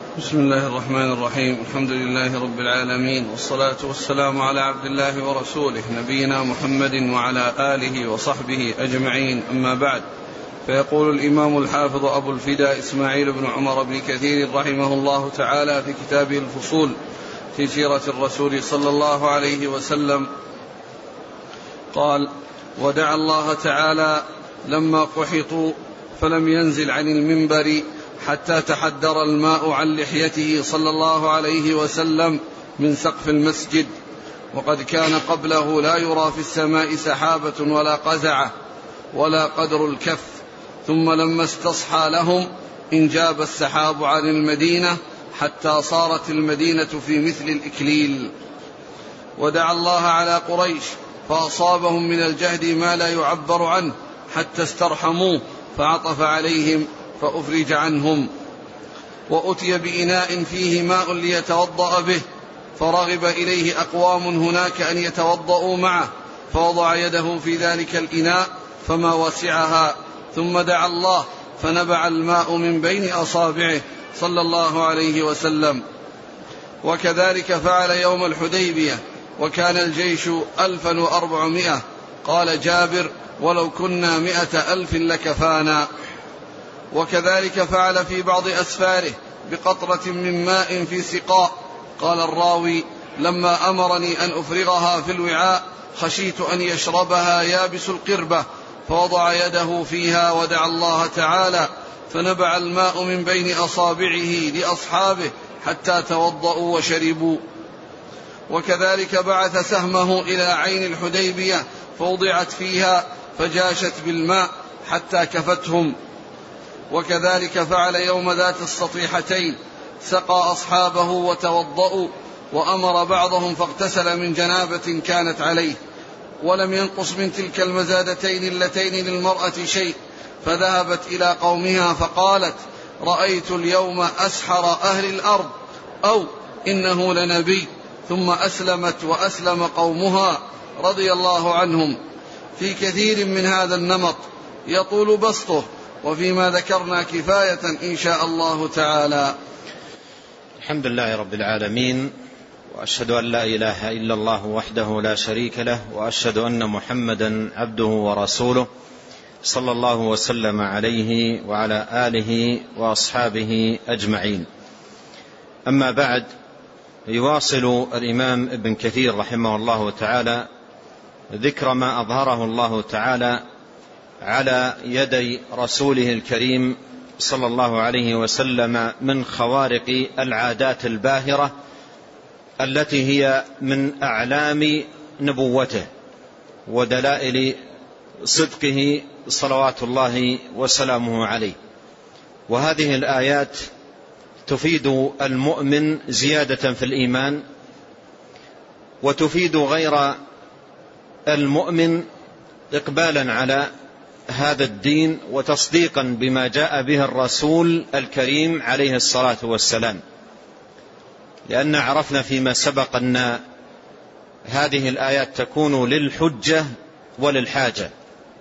بسم الله الرحمن الرحيم. الحمد لله رب العالمين، والصلاة والسلام على عبد الله ورسوله نبينا محمد وعلى آله وصحبه أجمعين، أما بعد. فيقول الإمام الحافظ أبو الفداء إسماعيل بن عمر بن كثير رحمه الله تعالى في كتابه الفصول في سيرة الرسول صلى الله عليه وسلم قال: ودعا الله تعالى لما قحطوا فلم ينزل عن المنبر حتى تحدر الماء عن لحيته صلى الله عليه وسلم من سقف المسجد، وقد كان قبله لا يرى في السماء سحابة ولا قزعة ولا قدر الكف، ثم لما استصحى لهم انجاب السحاب عن المدينة حتى صارت المدينة في مثل الإكليل. ودعا الله على قريش فأصابهم من الجهد ما لا يعبر عنه حتى استرحموه فعطف عليهم فأفرج عنهم. وأتي بإناء فيه ماء ليتوضأ به، فرغب إليه أقوام هناك أن يتوضأوا معه، فوضع يده في ذلك الإناء فما وسعها، ثم دعا الله فنبع الماء من بين أصابعه صلى الله عليه وسلم. وكذلك فعل يوم الحديبية، وكان الجيش 1400. قال جابر: ولو كنا 100,000 لكفانا. وكذلك فعل في بعض أسفاره بقطرة من ماء في سقاء. قال الراوي: لما أمرني أن أفرغها في الوعاء خشيت أن يشربها يابس القربة، فوضع يده فيها ودعا الله تعالى فنبع الماء من بين أصابعه لأصحابه حتى توضأوا وشربوا. وكذلك بعث سهمه إلى عين الحديبية فوضعت فيها فجاشت بالماء حتى كفتهم. وكذلك فعل يوم ذات السطيحتين، سقى أصحابه وتوضأوا، وأمر بعضهم فاغتسل من جنابة كانت عليه، ولم ينقص من تلك المزادتين اللتين للمرأة شيء، فذهبت إلى قومها فقالت: رأيت اليوم أسحر أهل الأرض، أو إنه لنبي. ثم أسلمت وأسلم قومها رضي الله عنهم. في كثير من هذا النمط يطول بسطه، وفيما ذكرنا كفاية إن شاء الله تعالى. الحمد لله رب العالمين، وأشهد أن لا إله إلا الله وحده لا شريك له، وأشهد أن محمدا عبده ورسوله صلى الله وسلم عليه وعلى آله وأصحابه أجمعين. أما بعد، يواصل الإمام ابن كثير رحمه الله تعالى ذكر ما أظهره الله تعالى على يدي رسوله الكريم صلى الله عليه وسلم من خوارق العادات الباهرة التي هي من أعلام نبوته ودلائل صدقه صلوات الله وسلامه عليه. وهذه الآيات تفيد المؤمن زيادة في الإيمان، وتفيد غير المؤمن إقبالا على هذا الدين وتصديقا بما جاء به الرسول الكريم عليه الصلاة والسلام، لأن عرفنا فيما سبق أن هذه الآيات تكون للحجة وللحاجة.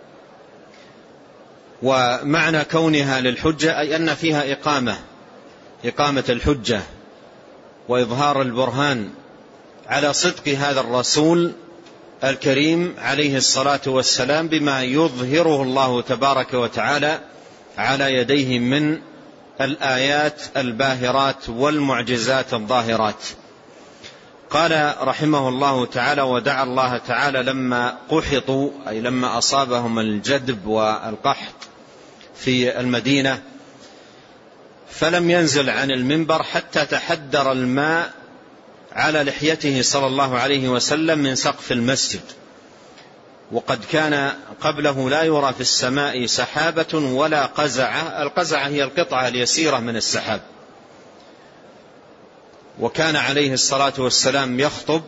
ومعنى كونها للحجة أي أن فيها إقامة الحجة وإظهار البرهان على صدق هذا الرسول الكريم عليه الصلاة والسلام بما يظهره الله تبارك وتعالى على يديه من الآيات الباهرات والمعجزات الظاهرات. قال رحمه الله تعالى: ودعا الله تعالى لما قحطوا، أي لما أصابهم الجدب والقحط في المدينة، فلم ينزل عن المنبر حتى تحدر الماء على لحيته صلى الله عليه وسلم من سقف المسجد، وقد كان قبله لا يرى في السماء سحابة ولا قزعة. القزعة هي القطعة اليسيرة من السحاب. وكان عليه الصلاة والسلام يخطب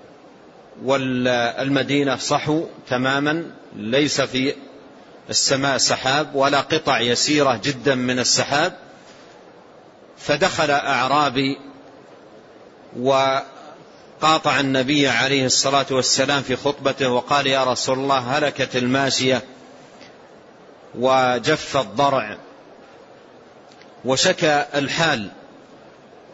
والمدينة صحو تماما، ليس في السماء سحاب ولا قطع يسيرة جدا من السحاب. فدخل أعرابي وقاطع النبي عليه الصلاة والسلام في خطبته وقال: يا رسول الله، هلكت الماشية وجف الضرع، وشكى الحال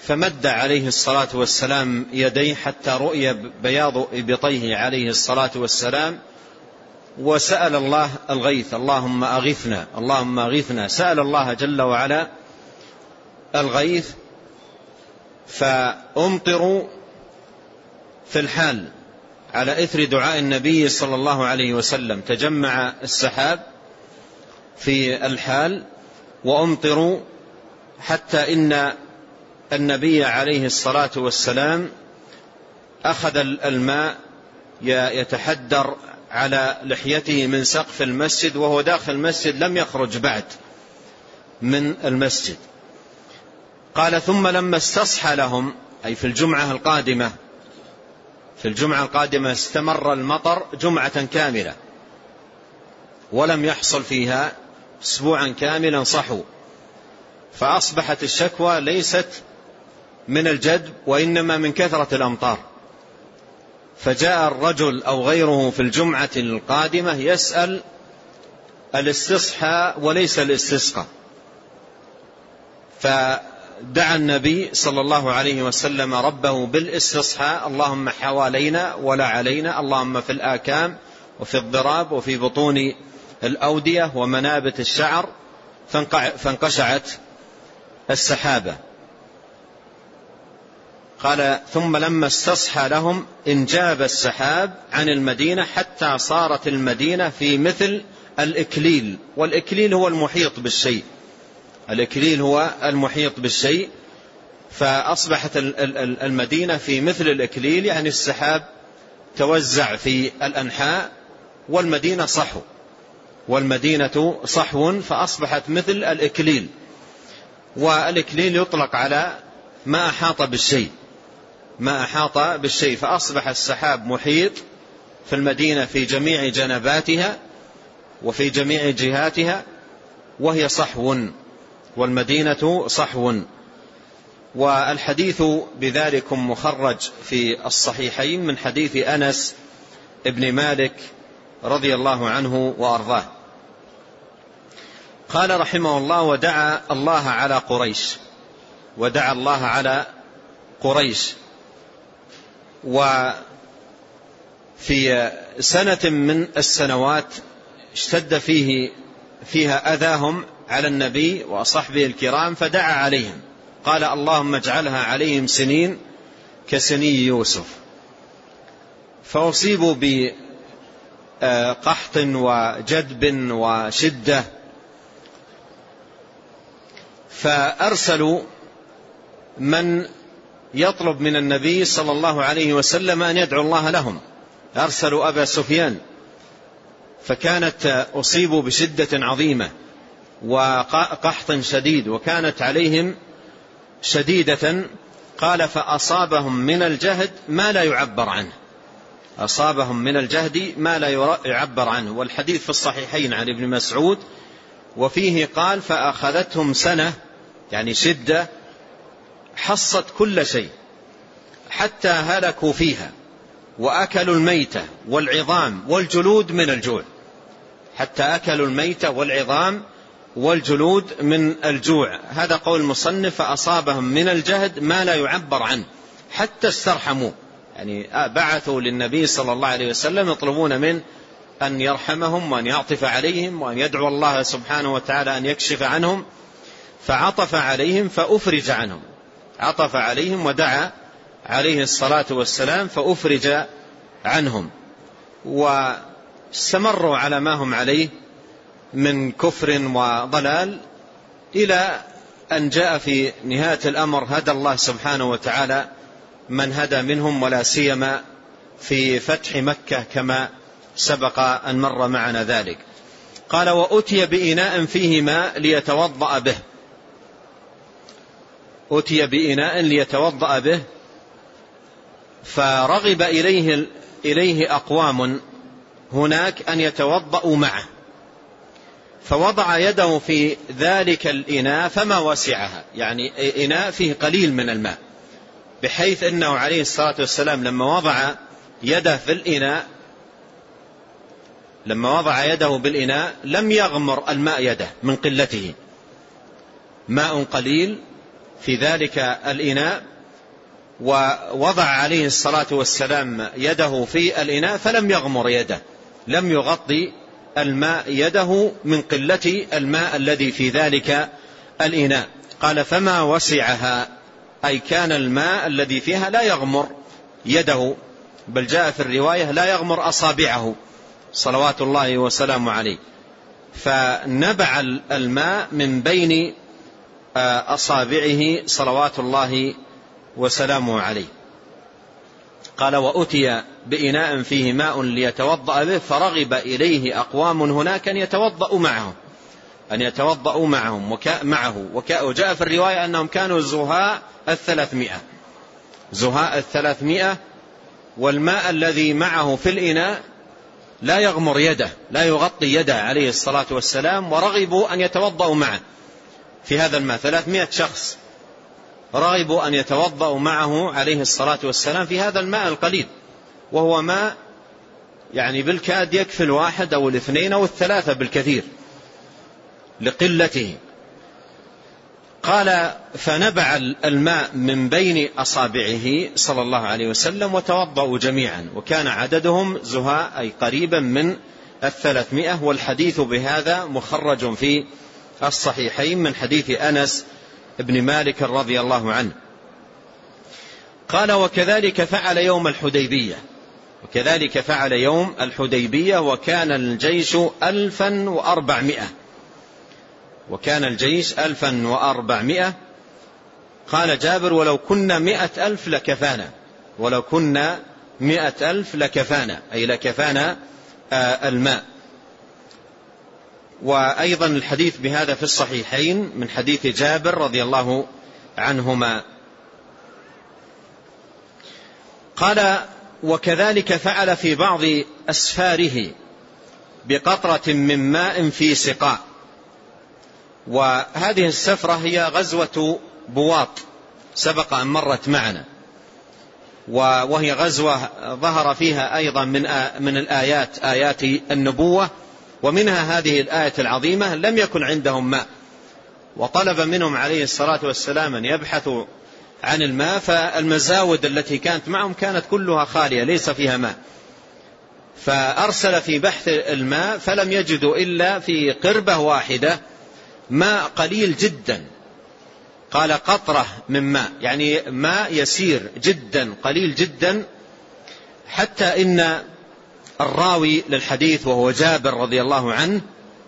فمد عليه الصلاة والسلام يديه حتى رؤي بياض إبطيه عليه الصلاة والسلام، وسأل الله الغيث، اللهم أغثنا اللهم أغثنا، سأل الله جل وعلا الغيث. فأمطروا في الحال على إثر دعاء النبي صلى الله عليه وسلم، تجمع السحاب في الحال وأمطروا، حتى إن النبي عليه الصلاة والسلام أخذ الماء يتحدر على لحيته من سقف المسجد وهو داخل المسجد، لم يخرج بعد من المسجد. قال ثم لما استصحى لهم، أي في الجمعة القادمة استمر المطر جمعة كاملة ولم يحصل فيها أسبوعا كاملا صحو، فأصبحت الشكوى ليست من الجدب وإنما من كثرة الأمطار. فجاء الرجل أو غيره في الجمعة القادمة يسأل الاستصحاء وليس الاستسقاء، فدعا النبي صلى الله عليه وسلم ربه بالاستصحاء، اللهم حوالينا ولا علينا، اللهم في الآكام وفي الضراب وفي بطون الأودية ومنابت الشعر، فانقشعت السحابة. قال ثم لما استصحى لهم انجاب السحاب عن المدينة حتى صارت المدينة في مثل الإكليل، والإكليل هو المحيط بالشيء، الإكليل هو المحيط بالشيء، فأصبحت المدينة في مثل الإكليل، يعني السحاب توزع في الأنحاء والمدينة صحو، فأصبحت مثل الإكليل. والإكليل يطلق على ما أحاط بالشيء، فأصبح السحاب محيط في المدينة في جميع جنباتها وفي جميع جهاتها، وهي صحو، والمدينة صحو. والحديث بذلك مخرج في الصحيحين من حديث أنس ابن مالك رضي الله عنه وأرضاه. قال رحمه الله ودعا الله على قريش. وفي سنة من السنوات اشتد فيها أذاهم على النبي وصحبه الكرام، فدعا عليهم قال اللهم اجعلها عليهم سنين كسني يوسف، فأصيبوا بقحط وجدب وشدة، فأرسلوا من يطلب من النبي صلى الله عليه وسلم أن يدعو الله لهم، أرسلوا أبا سفيان، فكانت أصيبوا بشدة عظيمة وقحط شديد وكانت عليهم شديدة. قال فأصابهم من الجهد ما لا يعبر عنه، والحديث في الصحيحين عن ابن مسعود، وفيه قال فأخذتهم سنة، يعني شدة حصت كل شيء حتى هلكوا فيها وأكلوا الميتة والعظام والجلود من الجوع، هذا قول المصنف. فأصابهم من الجهد ما لا يعبر عنه حتى استرحموا، يعني بعثوا للنبي صلى الله عليه وسلم يطلبون من أن يرحمهم وأن يعطف عليهم وأن يدعو الله سبحانه وتعالى أن يكشف عنهم، فعطف عليهم فأفرج عنهم، عطف عليهم ودعا عليه الصلاة والسلام فأفرج عنهم، واستمروا على ما هم عليه من كفر وضلال، إلى أن جاء في نهاية الأمر هدى الله سبحانه وتعالى من هدى منهم، ولا سيما في فتح مكة كما سبق أن مر معنا ذلك. قال وأتي بإناء فيه ماء ليتوضأ به، فرغب إليه أقوام هناك أن يتوضأوا معه، فوضع يده في ذلك الإناء فما وسعها، يعني إناء فيه قليل من الماء، بحيث أنه عليه الصلاة والسلام لما وضع يده بالإناء لم يغمر الماء يده من قلته، ماء قليل في ذلك الإناء ووضع عليه الصلاة والسلام يده في الإناء فلم يغمر يده، لم يغطي الماء يده من قلة الماء الذي في ذلك الإناء. قال فما وسعها، أي كان الماء الذي فيها لا يغمر يده، بل جاء في الرواية لا يغمر أصابعه صلوات الله وسلامه عليه، فنبع الماء من بين أصابعه صلوات الله وسلامه عليه. قال وأتي بإناء فيه ماء ليتوضأ به فرغب إليه أقوام هناك أن يتوضأوا معهم وجاء في الرواية أنهم كانوا زهاء 300 والماء الذي معه في الإناء لا يغمر يده، لا يغطي يده عليه الصلاة والسلام، ورغبوا أن يتوضأوا معه في هذا الماء. 300 شخص رغبوا أن يتوضأوا معه عليه الصلاة والسلام في هذا الماء القليل، وهو ماء يعني بالكاد يكفي الواحد أو الاثنين أو الثلاثة بالكثير لقلته. قال فنبع الماء من بين أصابعه صلى الله عليه وسلم وتوضأوا جميعا، وكان عددهم زهاء أي قريبا من 300. والحديث بهذا مخرج في الصحيحين من حديث أنس ابن مالك رضي الله عنه. قال وكذلك فعل يوم الحديبية وكان الجيش 1400. قال جابر ولو كنا 100,000 لكفانا، أي لكفانا الماء. وأيضا الحديث بهذا في الصحيحين من حديث جابر رضي الله عنهما. قال وكذلك فعل في بعض أسفاره بقطرة من ماء في سقاء. وهذه السفرة هي غزوة بواط، سبق أن مرت معنا، وهي غزوة ظهر فيها أيضا من الآيات آيات النبوة، ومنها هذه الآية العظيمة لم يكن عندهم ماء، وطلب منهم عليه الصلاة والسلام أن يبحثوا عن الماء، فالمزاود التي كانت معهم كانت كلها خالية ليس فيها ماء، فأرسل في بحث الماء فلم يجدوا إلا في قربة واحدة ماء قليل جدا. قال قطرة من ماء، يعني ماء يسير جدا قليل جدا، حتى إن الراوي للحديث وهو جابر رضي الله عنه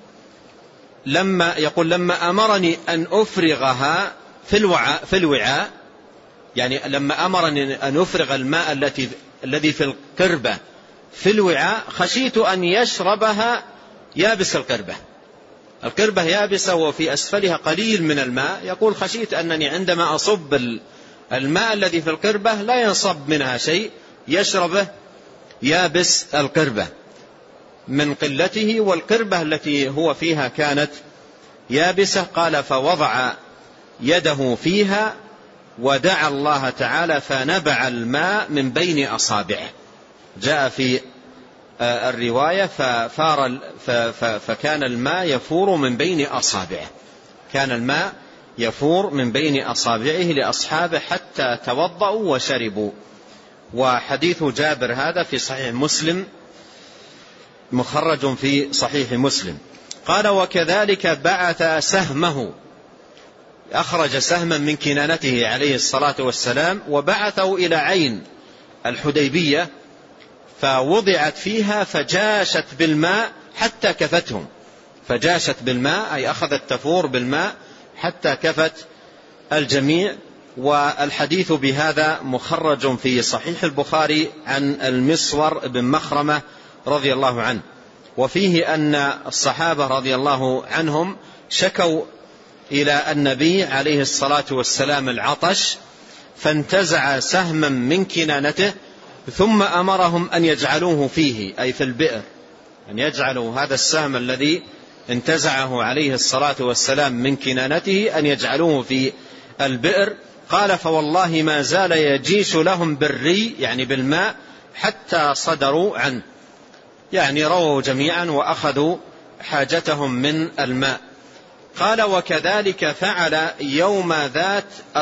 لما أمرني أن أفرغها في الوعاء، يعني لما أمرني أن أفرغ الماء الذي في القربة في الوعاء خشيت أن يشربها يابس القربة يابسة وفي أسفلها قليل من الماء. يقول خشيت أنني عندما أصب الماء الذي في القربة لا ينصب منها شيء، يشربه يابس القربة من قلته، والقربة التي هو فيها كانت يابسة. قال فوضع يده فيها ودعا الله تعالى فنبع الماء من بين أصابعه. جاء في الرواية فكان الماء يفور من بين أصابعه، كان الماء يفور من بين أصابعه لأصحابه حتى توضأوا وشربوا. وحديث جابر هذا في صحيح مسلم، مخرج في صحيح مسلم. قال وكذلك بعث سهمه، أخرج سهما من كنانته عليه الصلاة والسلام وبعثه إلى عين الحديبية، فوضعت فيها فجاشت بالماء حتى كفتهم. فجاشت بالماء أي أخذت تفور بالماء حتى كفت الجميع. والحديث بهذا مخرج في صحيح البخاري عن المسور بن مخرمة رضي الله عنه، وفيه أن الصحابة رضي الله عنهم شكوا إلى النبي عليه الصلاة والسلام العطش، فانتزع سهما من كنانته ثم أمرهم أن يجعلوه فيه، أي في البئر، أن يجعلوا هذا السهم الذي انتزعه عليه الصلاة والسلام من كنانته أن يجعلوه في البئر. قال فوالله ما زال يجيش لهم بالري، يعني بالماء، حتى صدروا عنه، يعني رووا جميعا وأخذوا حاجتهم من الماء. قال وكذلك فعل يوم ذات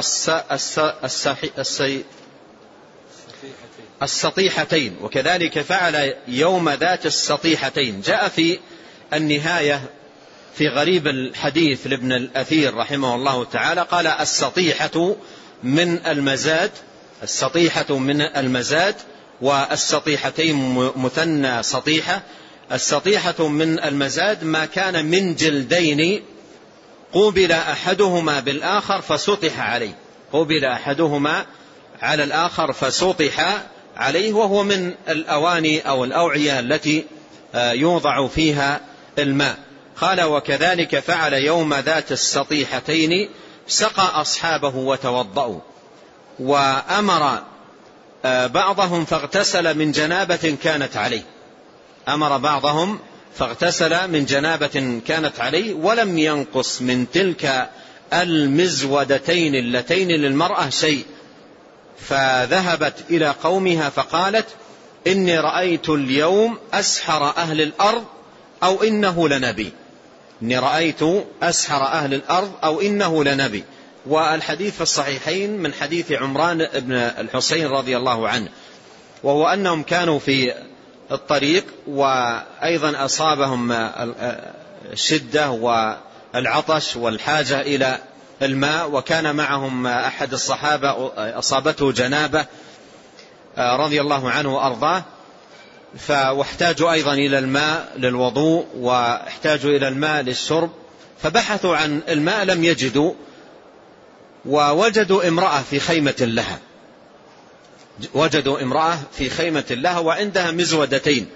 السطيحتين. وكذلك فعل يوم ذات السطيحتين. جاء في النهاية في غريب الحديث لابن الأثير رحمه الله تعالى قال السطيحة من المزاد، السطيحة من المزاد، والسطيحتين مثنى سطيحة. السطيحة من المزاد ما كان من جلدين قوبل أحدهما بالآخر فسطح عليه، قوبل أحدهما على الآخر فسطح عليه، وهو من الأواني أو الأوعية التي يوضع فيها الماء. قال وكذلك فعل يوم ذات السطيحتين سقى أصحابه وتوضأوا، وأمر بعضهم فاغتسل من جنابة كانت عليه، أمر بعضهم فاغتسل من جنابة كانت عليه، ولم ينقص من تلك المزودتين اللتين للمرأة شيء. فذهبت إلى قومها فقالت إني رأيت اليوم أسحر أهل الأرض أو إنه لنبي، إني رأيت أسحر أهل الأرض أو إنه لنبي. والحديث في الصحيحين من حديث عمران بن الحسين رضي الله عنه، وهو أنهم كانوا في الطريق وأيضا أصابهم الشدة والعطش والحاجة إلى الماء، وكان معهم أحد الصحابة أصابته جنابة رضي الله عنه وأرضاه، واحتاجوا أيضا إلى الماء للوضوء واحتاجوا إلى الماء للشرب، فبحثوا عن الماء لم يجدوا، ووجدوا امرأة في خيمة لها، وجدوا امرأة في خيمة لها وعندها مزودتين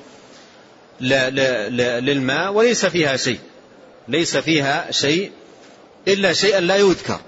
للماء وليس فيها شيء، ليس فيها شيء إلا شيئا لا يذكر.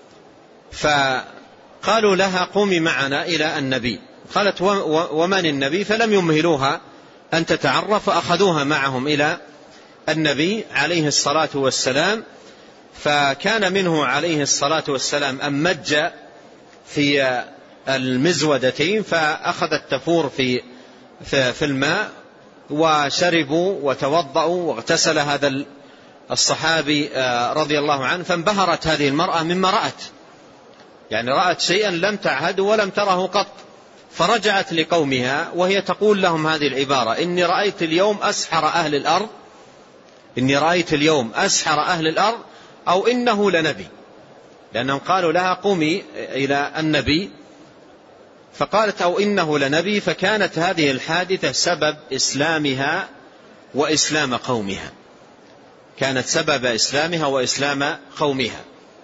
فقالوا لها قومي معنا إلى النبي. قالت ومن النبي؟ فلم يمهلوها أن تتعرف، فأخذوها معهم إلى النبي عليه الصلاة والسلام. فكان منه عليه الصلاة والسلام أن مج في المزودتين فأخذت تفور في الماء، وشربوا وتوضأوا واغتسل هذا الصحابي رضي الله عنه. فانبهرت هذه المرأة مما رأت، يعني رأت شيئا لم تعهد ولم تره قط، فرجعت لقومها وهي تقول لهم هذه العبارة: إني رأيت اليوم أسحر أهل الأرض، إني رأيت اليوم أسحر أهل الأرض أو إنه لنبي، لأنهم قالوا لها قومي إلى النبي، فقالت أو إنه لنبي. فكانت هذه الحادثة سبب إسلامها وإسلام قومها، كانت سبب إسلامها وإسلام قومها.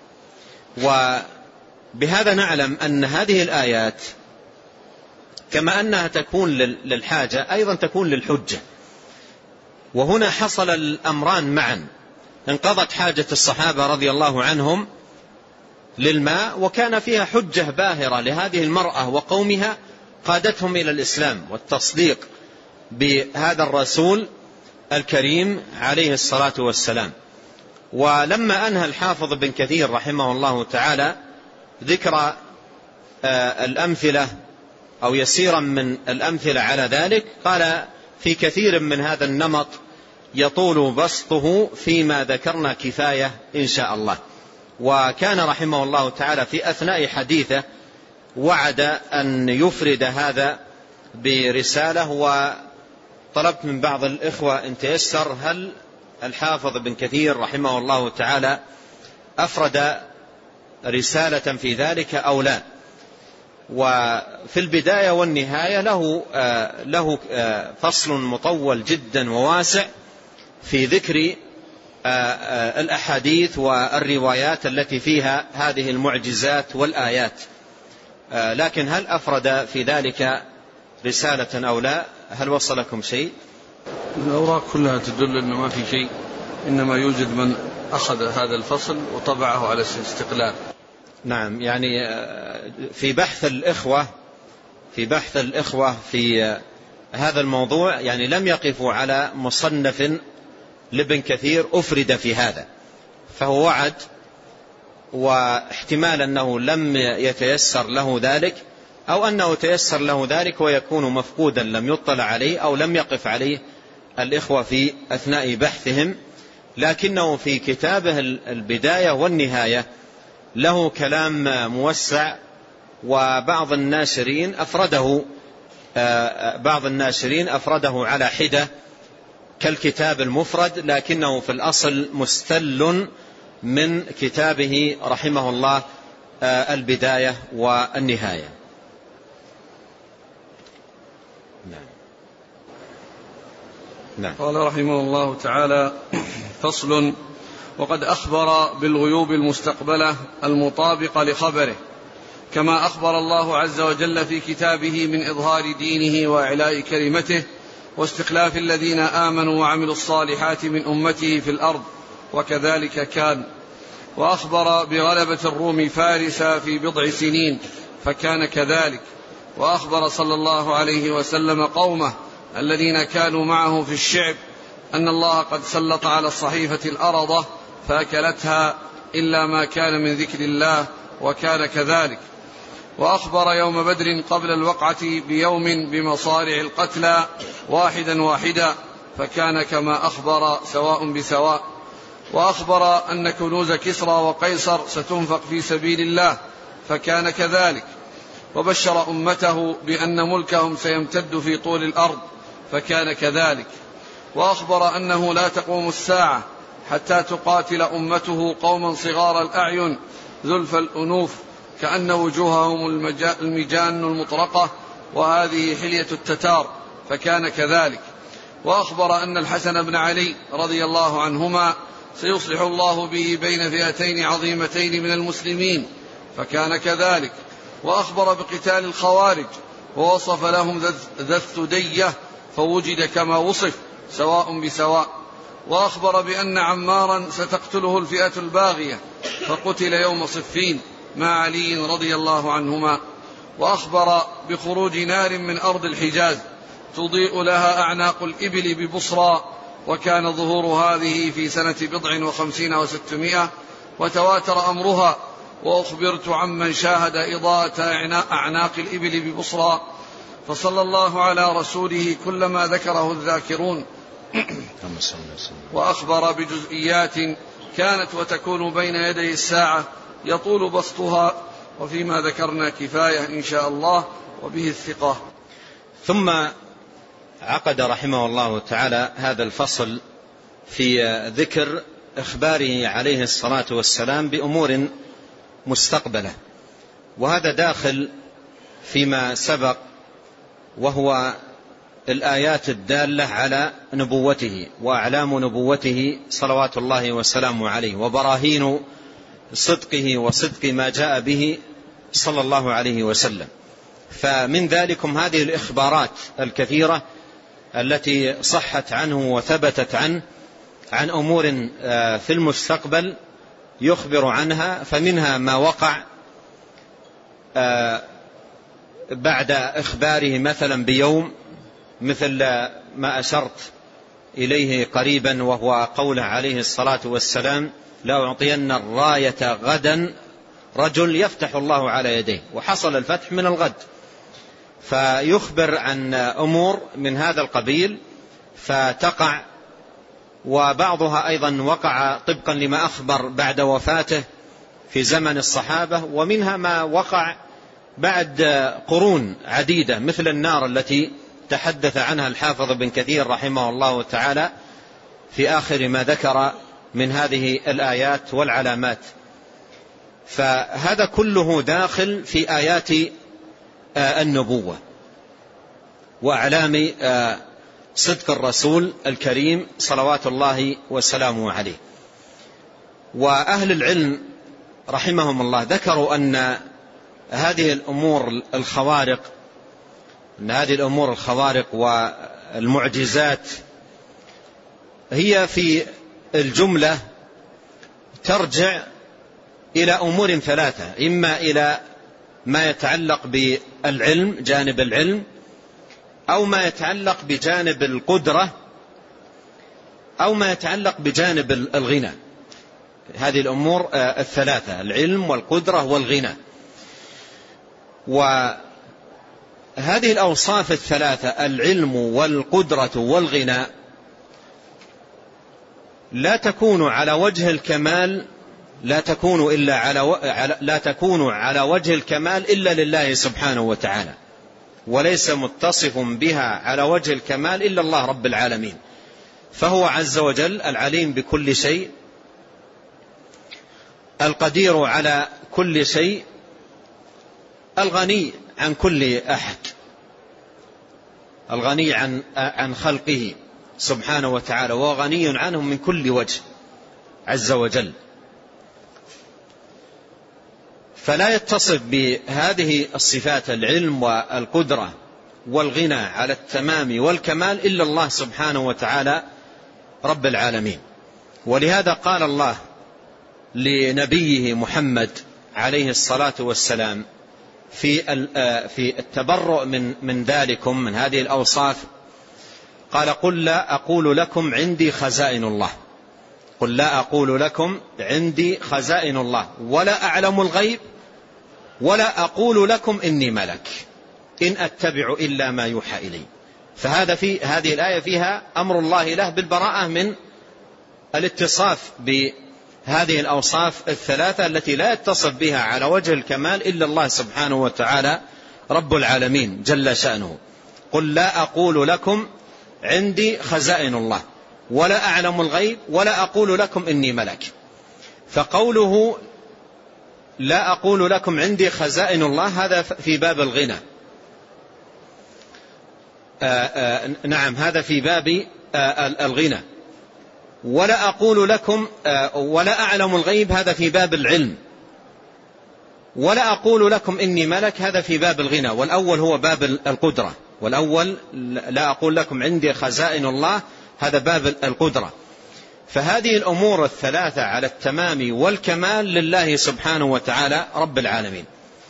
وبهذا نعلم أن هذه الآيات كما أنها تكون للحاجة أيضا تكون للحجة، وهنا حصل الأمران معا، انقضت حاجة الصحابة رضي الله عنهم للماء، وكان فيها حجة باهرة لهذه المرأة وقومها قادتهم إلى الإسلام والتصديق بهذا الرسول الكريم عليه الصلاة والسلام. ولما أنهى الحافظ بن كثير رحمه الله تعالى ذكر الأمثلة أو يسيرا من الأمثلة على ذلك، قال في كثير من هذا النمط يطول بسطه، فيما ذكرنا كفاية إن شاء الله. وكان رحمه الله تعالى في أثناء حديثه وعد أن يفرد هذا برسالة، وطلبت من بعض الإخوة إن تيسر هل الحافظ بن كثير رحمه الله تعالى أفرد رسالة في ذلك أو لا. وفي البداية والنهاية له فصل مطول جدا وواسع في ذكر الأحاديث والروايات التي فيها هذه المعجزات والآيات، لكن هل أفرد في ذلك رسالة أو لا؟ هل وصلكم شيء؟ الأوراق كلها تدل أنه ما في شيء، إنما يوجد من أخذ هذا الفصل وطبعه على استقلال. نعم، يعني في بحث الإخوة في هذا الموضوع يعني لم يقفوا على مصنف لابن كثير أفرد في هذا، فهو وعد، واحتمال أنه لم يتيسر له ذلك، أو أنه تيسر له ذلك ويكون مفقودا لم يطلع عليه أو لم يقف عليه الإخوة في أثناء بحثهم لكنه في كتابه البداية والنهاية له كلام موسع، وبعض الناشرين أفرده على حدة كالكتاب المفرد، لكنه في الأصل مستل من كتابه رحمه الله البداية والنهاية. نعم. قال رحمه الله تعالى: فصل: وقد أخبر بالغيوب المستقبلة المطابقة لخبره، كما أخبر الله عز وجل في كتابه من إظهار دينه وإعلاء كلمته واستخلاف الذين آمنوا وعملوا الصالحات من أمته في الأرض، وكذلك كان. وأخبر بغلبة الروم فارس في بضع سنين، فكان كذلك. وأخبر صلى الله عليه وسلم قومه الذين كانوا معه في الشعب أن الله قد سلط على الصحيفة الأرض فأكلتها إلا ما كان من ذكر الله، وكان كذلك. وأخبر يوم بدر قبل الوقعة بيوم بمصارع القتلى واحدا واحدا، فكان كما أخبر سواء بسواء. وأخبر أن كنوز كسرى وقيصر ستنفق في سبيل الله، فكان كذلك. وبشر أمته بأن ملكهم سيمتد في طول الأرض، فكان كذلك. وأخبر أنه لا تقوم الساعة حتى تقاتل أمته قوما صغار الأعين ذلف الأنوف كأن وجوههم المجان المطرقة، وهذه حلية التتار، فكان كذلك. وأخبر أن الحسن بن علي رضي الله عنهما سيصلح الله به بين فئتين عظيمتين من المسلمين، فكان كذلك. وأخبر بقتال الخوارج ووصف لهم ذا الثدية فوجد كما وصف سواء بسواء. وأخبر بأن عمارا ستقتله الفئة الباغية، فقتل يوم صفين مع علي رضي الله عنهما. وأخبر بخروج نار من أرض الحجاز تضيء لها أعناق الإبل ببصرى، وكان ظهور هذه في سنة 59 و600، وتواتر أمرها. وأخبرت عمن شاهد إضاءة أعناق الإبل ببصرى، فصلى الله على رسوله كلما ذكره الذاكرون. وأخبر بجزئيات كانت وتكون بين يدي الساعة يطول بسطها، وفيما ذكرنا كفاية إن شاء الله، وبه الثقة. ثم عقد رحمه الله تعالى هذا الفصل في ذكر إخباره عليه الصلاة والسلام بأمور مستقبلة، وهذا داخل فيما سبق، وهو الآيات الدالة على نبوته وأعلام نبوته صلوات الله وسلامه عليه، وبراهين صدقه وصدق ما جاء به صلى الله عليه وسلم. فمن ذلكم هذه الإخبارات الكثيرة التي صحت عنه وثبتت عنه عن أمور في المستقبل يخبر عنها، فمنها ما وقع بعد إخباره مثلا بيوم، مثل ما أشرت إليه قريبا، وهو قوله عليه الصلاة والسلام: لا أعطين الراية غدا رجل يفتح الله على يديه، وحصل الفتح من الغد. فيخبر عن أمور من هذا القبيل فتقع، وبعضها أيضا وقع طبقا لما أخبر بعد وفاته في زمن الصحابة، ومنها ما وقع بعد قرون عديدة، مثل النار التي تحدث عنها الحافظ بن كثير رحمه الله تعالى في آخر ما ذكر من هذه الآيات والعلامات. فهذا كله داخل في آيات النبوة وأعلام صدق الرسول الكريم صلوات الله وسلامه عليه. وأهل العلم رحمهم الله ذكروا أن هذه الأمور الخوارق والمعجزات هي في الجملة ترجع إلى أمور ثلاثة: إما إلى ما يتعلق بالعلم، جانب العلم، أو ما يتعلق بجانب القدرة، أو ما يتعلق بجانب الغنى. هذه الأمور الثلاثة: العلم والقدرة والغنى. وهذه الأوصاف الثلاثة، العلم والقدرة والغنى، لا تكون على وجه الكمال، لا تكون على وجه الكمال إلا لله سبحانه وتعالى، وليس متصف بها على وجه الكمال إلا الله رب العالمين. فهو عز وجل العليم بكل شيء، القدير على كل شيء، الغني عن كل أحد، الغني عن خلقه سبحانه وتعالى، وهو غني عنهم من كل وجه عز وجل. فلا يتصف بهذه الصفات العلم والقدرة والغنى على التمام والكمال إلا الله سبحانه وتعالى رب العالمين. ولهذا قال الله لنبيه محمد عليه الصلاة والسلام في التبرؤ من ذلكم، من هذه الأوصاف، قال: قل لا أقول لكم عندي خزائن الله، قل لا أقول لكم عندي خزائن الله ولا أعلم الغيب ولا أقول لكم إني ملك إن أتبع إلا ما يوحى إلي. هذه الآية فيها أمر الله له بالبراءة من الاتصاف بهذه الأوصاف الثلاثة التي لا يتصف بها على وجه الكمال إلا الله سبحانه وتعالى رب العالمين جل شأنه. قل لا أقول لكم عندي خزائن الله ولا أعلم الغيب ولا أقول لكم إني ملك. فقوله لا أقول لكم عندي خزائن الله هذا في باب الغنى، نعم هذا في باب الغنى. ولا أقول لكم ولا أعلم الغيب هذا في باب العلم. ولا أقول لكم إني ملك هذا في باب الغنى، والأول هو باب القدرة، والأول لا أقول لكم عندي خزائن الله هذا باب القدرة. فهذه الأمور الثلاثة على التمام والكمال لله سبحانه وتعالى رب العالمين.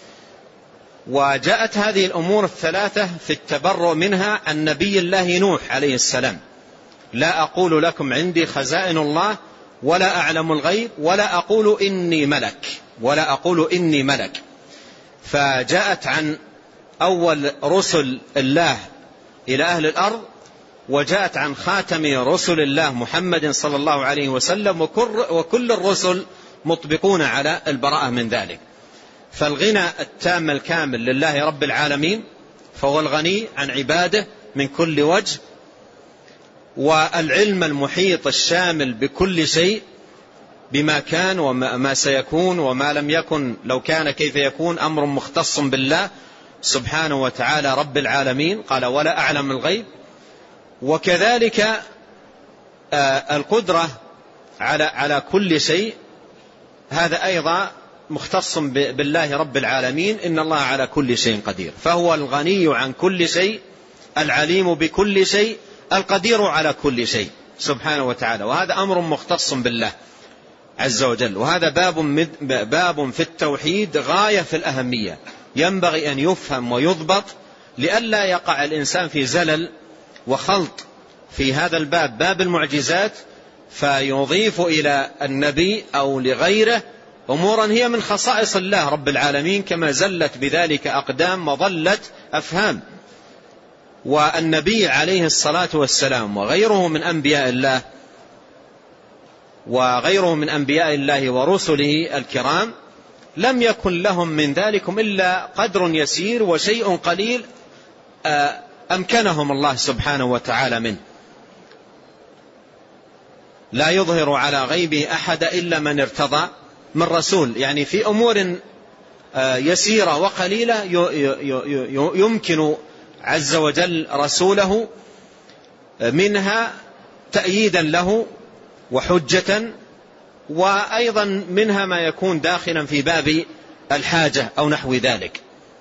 وجاءت هذه الأمور الثلاثة في التبرؤ منها عن نبي الله نوح عليه السلام: لا أقول لكم عندي خزائن الله ولا أعلم الغيب ولا أقول إني ملك، ولا أقول إني ملك. فجاءت عن أول رسل الله إلى أهل الأرض، وجاءت عن خاتم رسل الله محمد صلى الله عليه وسلم، وكل الرسل مطبقون على البراءة من ذلك. فالغنى التام الكامل لله رب العالمين، فهو الغني عن عباده من كل وجه، والعلم المحيط الشامل بكل شيء بما كان وما سيكون وما لم يكن، لو كان كيف يكون، أمر مختص بالله سبحانه وتعالى رب العالمين. قال: ولا أعلم الغيب. وكذلك القدرة على كل شيء، هذا أيضا مختص بالله رب العالمين، إن الله على كل شيء قدير. فهو الغني عن كل شيء، العليم بكل شيء، القدير على كل شيء سبحانه وتعالى. وهذا أمر مختص بالله عز وجل. وهذا باب في التوحيد غاية في الأهمية، ينبغي أن يفهم ويضبط لئلا يقع الإنسان في زلل وخلط في هذا الباب، باب المعجزات، فيضيف إلى النبي أو لغيره أمورا هي من خصائص الله رب العالمين، كما زلت بذلك أقدام وضلت أفهام. والنبي عليه الصلاة والسلام وغيره من أنبياء الله ورسله الكرام لم يكن لهم من ذلكم إلا قدر يسير وشيء قليل أمكنهم الله سبحانه وتعالى منه. لا يظهر على غيبه أحد إلا من ارتضى من رسول، يعني في أمور يسيرة وقليلة يمكن عز وجل رسوله منها تأييدا له وحجة، وأيضا منها ما يكون داخلا في باب الحاجة أو نحو ذلك.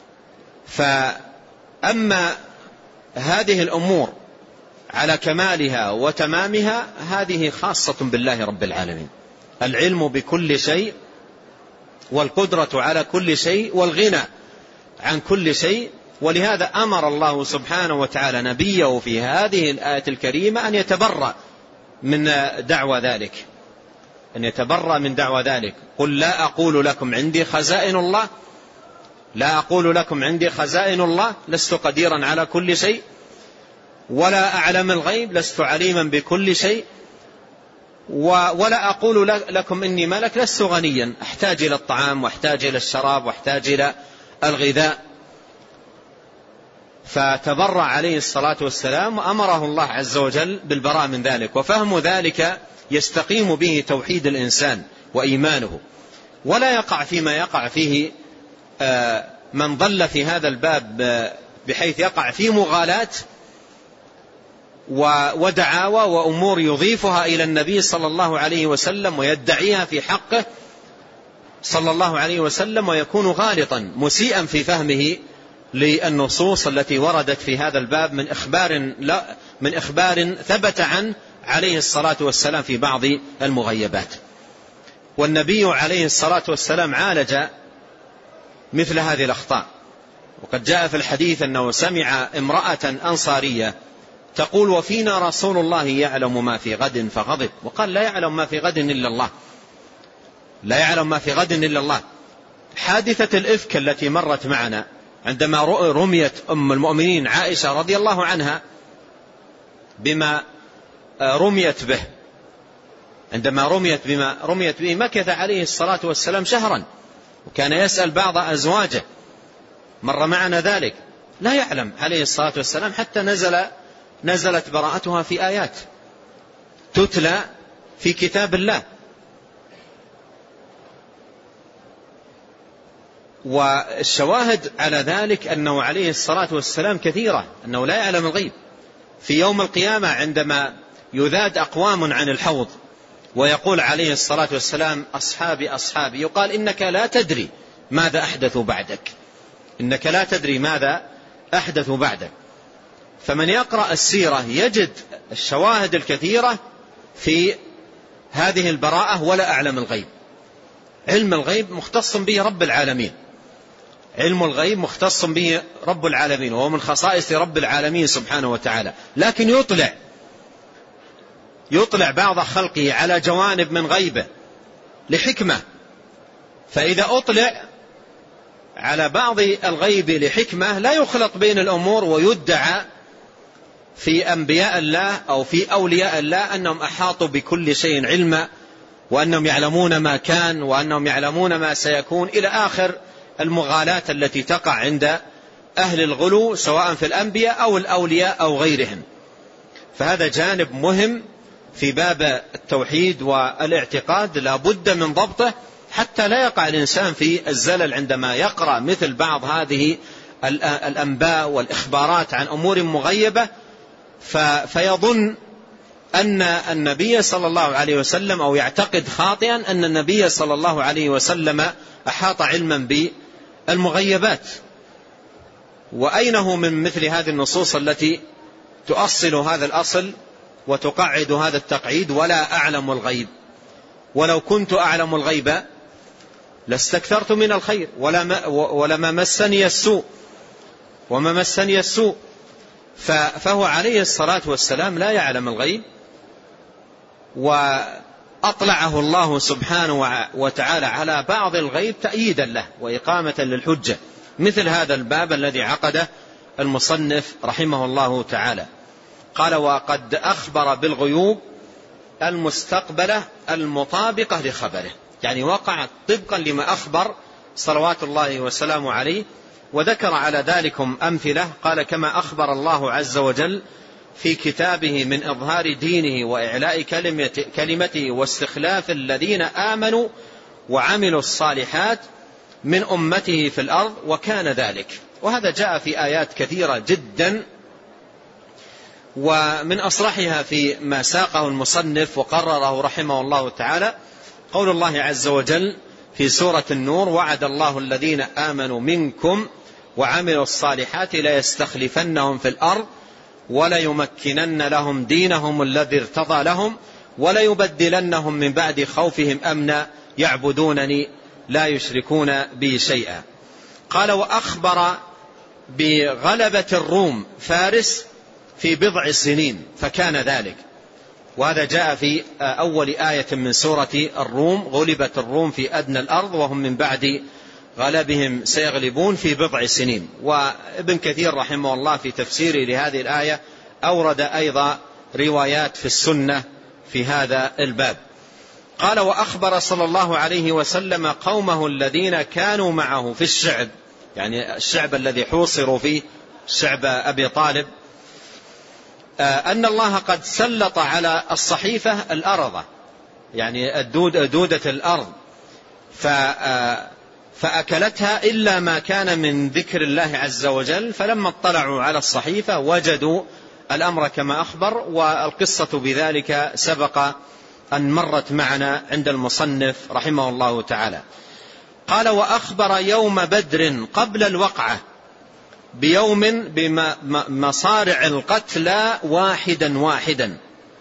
فأما هذه الأمور على كمالها وتمامها هذه خاصة بالله رب العالمين، العلم بكل شيء والقدرة على كل شيء والغنى عن كل شيء. ولهذا أمر الله سبحانه وتعالى نبيه في هذه الآية الكريمة أن يتبرأ من دعوى ذلك، أن يتبرأ من دعوى ذلك. قل لا أقول لكم عندي خزائن الله، لا أقول لكم عندي خزائن الله، لست قديرا على كل شيء، ولا أعلم الغيب، لست عليما بكل شيء، ولا أقول لكم إني ملك، لست غنيا، أحتاج إلى الطعام وأحتاج إلى الشراب وأحتاج إلى الغذاء. فتبرع عليه الصلاة والسلام وأمره الله عز وجل بالبراء من ذلك، وفهم ذلك يستقيم به توحيد الإنسان وإيمانه، ولا يقع فيما يقع فيه من ضل في هذا الباب، بحيث يقع في مغالاة ودعاوى وأمور يضيفها إلى النبي صلى الله عليه وسلم ويدعيها في حقه صلى الله عليه وسلم، ويكون غالطا مسيئا في فهمه للنصوص التي وردت في هذا الباب من إخبار ثبت عنه عليه الصلاة والسلام في بعض المغيبات. والنبي عليه الصلاة والسلام عالج مثل هذه الأخطاء، وقد جاء في الحديث أنه سمع امرأة أنصارية تقول: وفينا رسول الله يعلم ما في غد، فغضب وقال: لا يعلم ما في غد إلا الله، لا يعلم ما في غد إلا الله. حادثة الإفك التي مرت معنا عندما رميت أم المؤمنين عائشة رضي الله عنها بما رميت به، عندما بما رميت به مكث عليه الصلاة والسلام شهرا، وكان يسأل بعض أزواجه، مر معنا ذلك، لا يعلم عليه الصلاة والسلام حتى نزلت براءتها في آيات تتلى في كتاب الله. والشواهد على ذلك أنه عليه الصلاة والسلام كثيرة، أنه لا يعلم الغيب. في يوم القيامة عندما يذاد أقوام عن الحوض ويقول عليه الصلاة والسلام: أصحابي أصحابي، يقال: إنك لا تدري ماذا أحدثوا بعدك، إنك لا تدري ماذا أحدثوا بعدك. فمن يقرأ السيرة يجد الشواهد الكثيرة في هذه البراءة. ولا أعلم الغيب، علم الغيب مختص به رب العالمين، علم الغيب مختص به رب العالمين، وهو من خصائص رب العالمين سبحانه وتعالى. لكن يطلع بعض خلقه على جوانب من غيبه لحكمة، فإذا أطلع على بعض الغيب لحكمة لا يخلط بين الأمور ويدعى في أنبياء الله أو في أولياء الله أنهم أحاطوا بكل شيء علما، وأنهم يعلمون ما كان، وأنهم يعلمون ما سيكون، إلى آخر المغالات التي تقع عند أهل الغلو سواء في الأنبياء أو الأولياء أو غيرهم. فهذا جانب مهم في باب التوحيد والاعتقاد لا بد من ضبطه، حتى لا يقع الإنسان في الزلل عندما يقرأ مثل بعض هذه الأنباء والإخبارات عن أمور مغيبة، فيظن أن النبي صلى الله عليه وسلم، أو يعتقد خاطئا أن النبي صلى الله عليه وسلم أحاط علما بالمغيبات. وأينه من مثل هذه النصوص التي تؤصل هذا الأصل وتقعد هذا التقعيد: ولا أعلم الغيب، ولو كنت أعلم الغيب لاستكثرت من الخير ولما مسني السوء وما مسني السوء. فهو عليه الصلاة والسلام لا يعلم الغيب، وأطلعه الله سبحانه وتعالى على بعض الغيب تأييدا له وإقامة للحجة، مثل هذا الباب الذي عقده المصنف رحمه الله تعالى. قال: وقد أخبر بالغيوب المستقبلة المطابقة لخبره، يعني وقع طبقا لما أخبر صلوات الله وسلامه عليه. وذكر على ذلكم أمثلة، قال: كما أخبر الله عز وجل في كتابه من إظهار دينه وإعلاء كلمته واستخلاف الذين آمنوا وعملوا الصالحات من أمته في الأرض وكان ذلك. وهذا جاء في آيات كثيرة جدا، ومن أصرحها في ما ساقه المصنف وقرره رحمه الله تعالى قول الله عز وجل في سورة النور: وعد الله الذين آمنوا منكم وعملوا الصالحات ليستخلفنهم في الأرض وليمكنن لهم دينهم الذي ارتضى لهم وليبدلنهم من بعد خوفهم أمنا يعبدونني لا يشركون بي شيئا. قال: وأخبر بغلبة الروم فارس في بضع سنين فكان ذلك. وهذا جاء في أول آية من سورة الروم: غلبت الروم في أدنى الأرض وهم من بعد غلبهم سيغلبون في بضع سنين. وابن كثير رحمه الله في تفسيره لهذه الآية أورد أيضا روايات في السنة في هذا الباب. قال: وأخبر صلى الله عليه وسلم قومه الذين كانوا معه في الشعب، يعني الشعب الذي حوصروا فيه، شعب أبي طالب، أن الله قد سلط على الصحيفة الأرض، يعني دودة الأرض، فأكلتها إلا ما كان من ذكر الله عز وجل. فلما اطلعوا على الصحيفة وجدوا الأمر كما أخبر، والقصة بذلك سبق أن مرت معنا عند المصنف رحمه الله تعالى. قال: وأخبر يوم بدر قبل الوقعة بيوم بمصارع القتلى واحدا واحدا،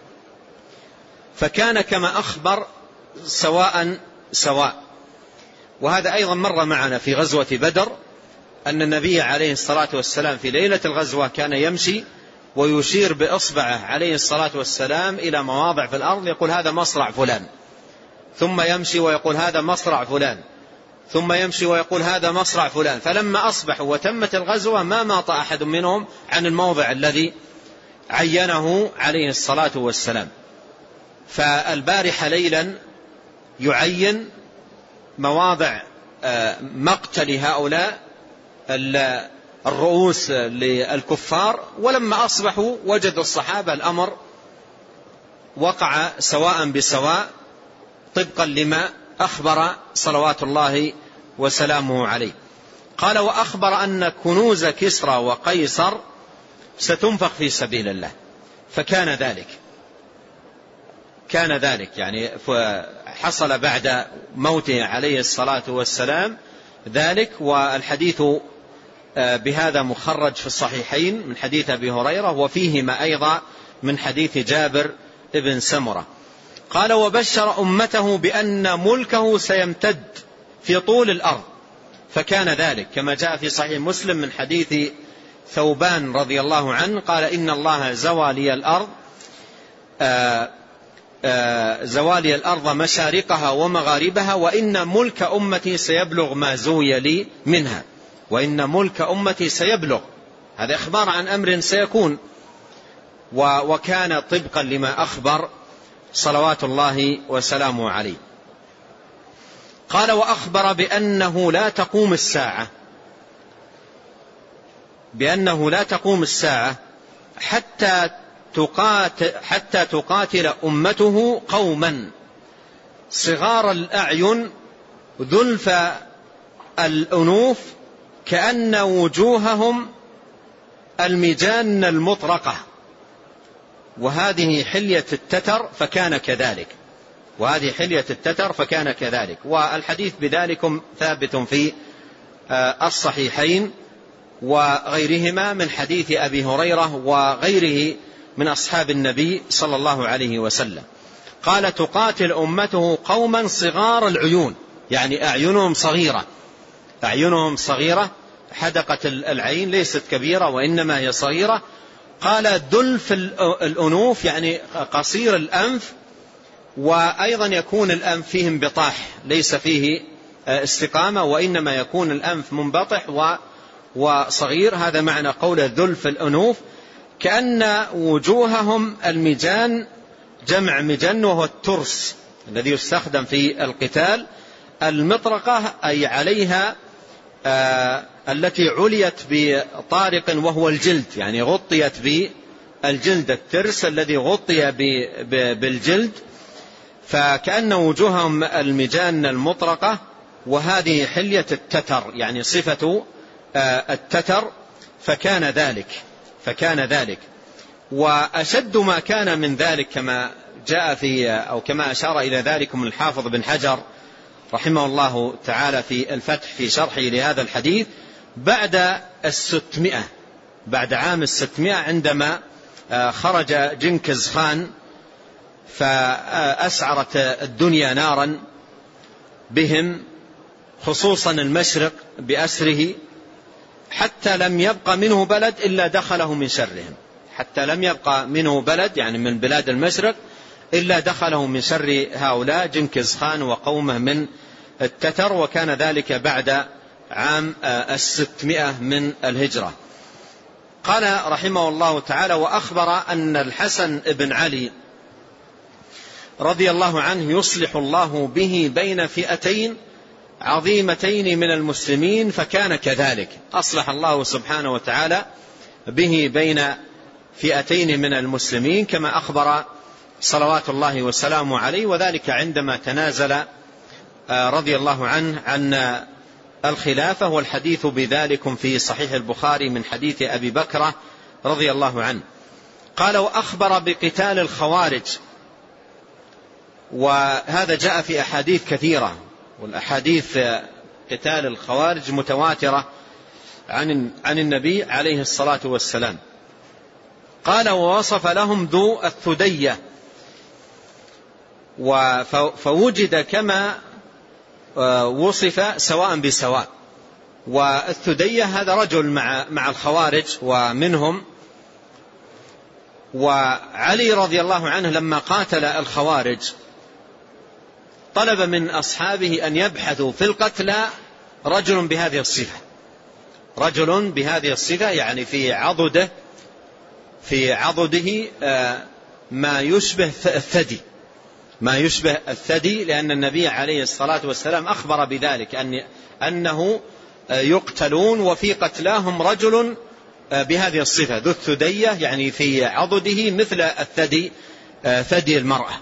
فكان كما أخبر سواء سواء. وهذا أيضا مر معنا في غزوة بدر، أن النبي عليه الصلاة والسلام في ليلة الغزوة كان يمشي ويشير بإصبعه عليه الصلاة والسلام إلى مواضع في الأرض، يقول: هذا مصرع فلان، ثم يمشي ويقول: هذا مصرع فلان، ثم يمشي ويقول: هذا مصرع فلان. فلما أصبحوا وتمت الغزوة ما ماط أحد منهم عن الموضع الذي عينه عليه الصلاة والسلام. فالبارحة ليلا يعين مواضع مقتل هؤلاء الرؤوس للكفار، ولما أصبحوا وجدوا الصحابة الأمر وقع سواء بسواء طبقا لما أخبر صلوات الله وسلامه عليه. قال: وأخبر أن كنوز كسرى وقيصر ستنفق في سبيل الله، فكان ذلك. كان ذلك يعني حصل بعد موته عليه الصلاة والسلام ذلك. والحديث بهذا مخرج في الصحيحين من حديث أبي هريرة، وفيهما أيضا من حديث جابر ابن سمرة. قال: وبشر أمته بأن ملكه سيمتد في طول الأرض، فكان ذلك كما جاء في صحيح مسلم من حديث ثوبان رضي الله عنه قال: إن الله زوالي الأرض مشارقها ومغاربها، وإن ملك أمتي سيبلغ ما زوي لي منها، وإن ملك أمتي سيبلغ. هذا إخبار عن أمر سيكون، وكان طبقا لما أخبر صلوات الله وسلامه عليه. قال: وأخبر بأنه لا تقوم الساعة حتى تقاتل أمته قوما صغار الأعين ذلف الأنوف كأن وجوههم المجان المطرقة، وهذه حلية التتر فكان كذلك. والحديث بذلكم ثابت في الصحيحين وغيرهما من حديث أبي هريرة وغيره من أصحاب النبي صلى الله عليه وسلم. قال: تقاتل أمته قوما صغار العيون، يعني أعينهم صغيرة، حدقة العين ليست كبيرة وإنما هي صغيرة. قال: دلف الأنوف، يعني قصير الأنف، وأيضا يكون الأنف فيه انبطاح، ليس فيه استقامة، وإنما يكون الأنف منبطح وصغير. هذا معنى قوله ذلف الأنوف. كأن وجوههم المجان، جمع مجن وهو الترس الذي يستخدم في القتال. المطرقة أي عليها التي عليت بطارق وهو الجلد، يعني غطيت بالجلد، الترس الذي غطي بالجلد. فكأن وجوههم المجان المطرقة، وهذه حلية التتر، يعني صفة التتر. فكان ذلك. وأشد ما كان من ذلك كما جاء أو كما أشار إلى ذلك من الحافظ بن حجر رحمه الله تعالى في الفتح في شرحه لهذا الحديث، بعد عام 600 عندما خرج جنكز خان فأسعرت الدنيا نارا بهم، خصوصا المشرق بأسره، حتى لم يبقى منه بلد إلا دخله من شرهم، حتى لم يبقى منه بلد يعني من بلاد المشرق إلا دخله من شر هؤلاء جنكز خان وقومه من التتر. وكان ذلك بعد عام 600 من الهجرة. قال رحمه الله تعالى: وأخبر أن الحسن بن علي رضي الله عنه يصلح الله به بين فئتين عظيمتين من المسلمين، فكان كذلك، أصلح الله سبحانه وتعالى به بين فئتين من المسلمين كما أخبر صلوات الله وسلامه عليه، وذلك عندما تنازل رضي الله عنه عن الخلافة، والحديث بذلك في صحيح البخاري من حديث أبي بكر رضي الله عنه. قال: وأخبر بقتال الخوارج، وهذا جاء في أحاديث كثيرة، والأحاديث قتال الخوارج متواترة عن النبي عليه الصلاة والسلام. قال: ووصف لهم ذو الثدية، فوجد كما وصف سواء بسواء. والثدية هذا رجل مع الخوارج ومنهم، وعلي رضي الله عنه لما قاتل الخوارج طلب من أصحابه أن يبحثوا في القتلى رجل بهذه الصفة، رجل بهذه الصفة، يعني في عضده ما يشبه الثدي، لأن النبي عليه الصلاة والسلام أخبر بذلك أنه يقتلون وفي قتلاهم رجل بهذه الصفة ذو الثدية، يعني في عضده مثل الثدي، ثدي المرأة.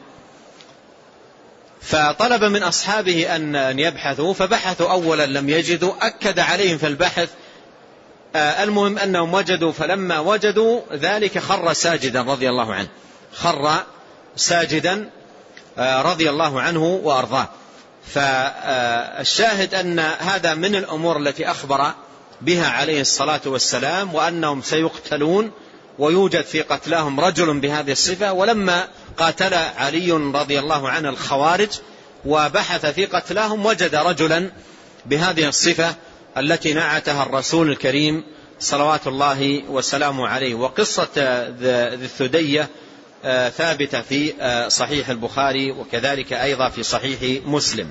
فطلب من أصحابه أن يبحثوا، فبحثوا أولا لم يجدوا، أكد عليهم في البحث، المهم أنهم وجدوا، فلما وجدوا ذلك خر ساجدا رضي الله عنه، خر ساجدا رضي الله عنه وأرضاه. فالشاهد أن هذا من الأمور التي أخبر بها عليه الصلاة والسلام، وأنهم سيقتلون ويوجد في قتلاهم رجل بهذه الصفة. ولما قاتل علي رضي الله عنه الخوارج وبحث في قتلاهم وجد رجلا بهذه الصفة التي نعتها الرسول الكريم صلوات الله وسلامه عليه. وقصة ذي الثدية ثابتة في صحيح البخاري، وكذلك أيضا في صحيح مسلم.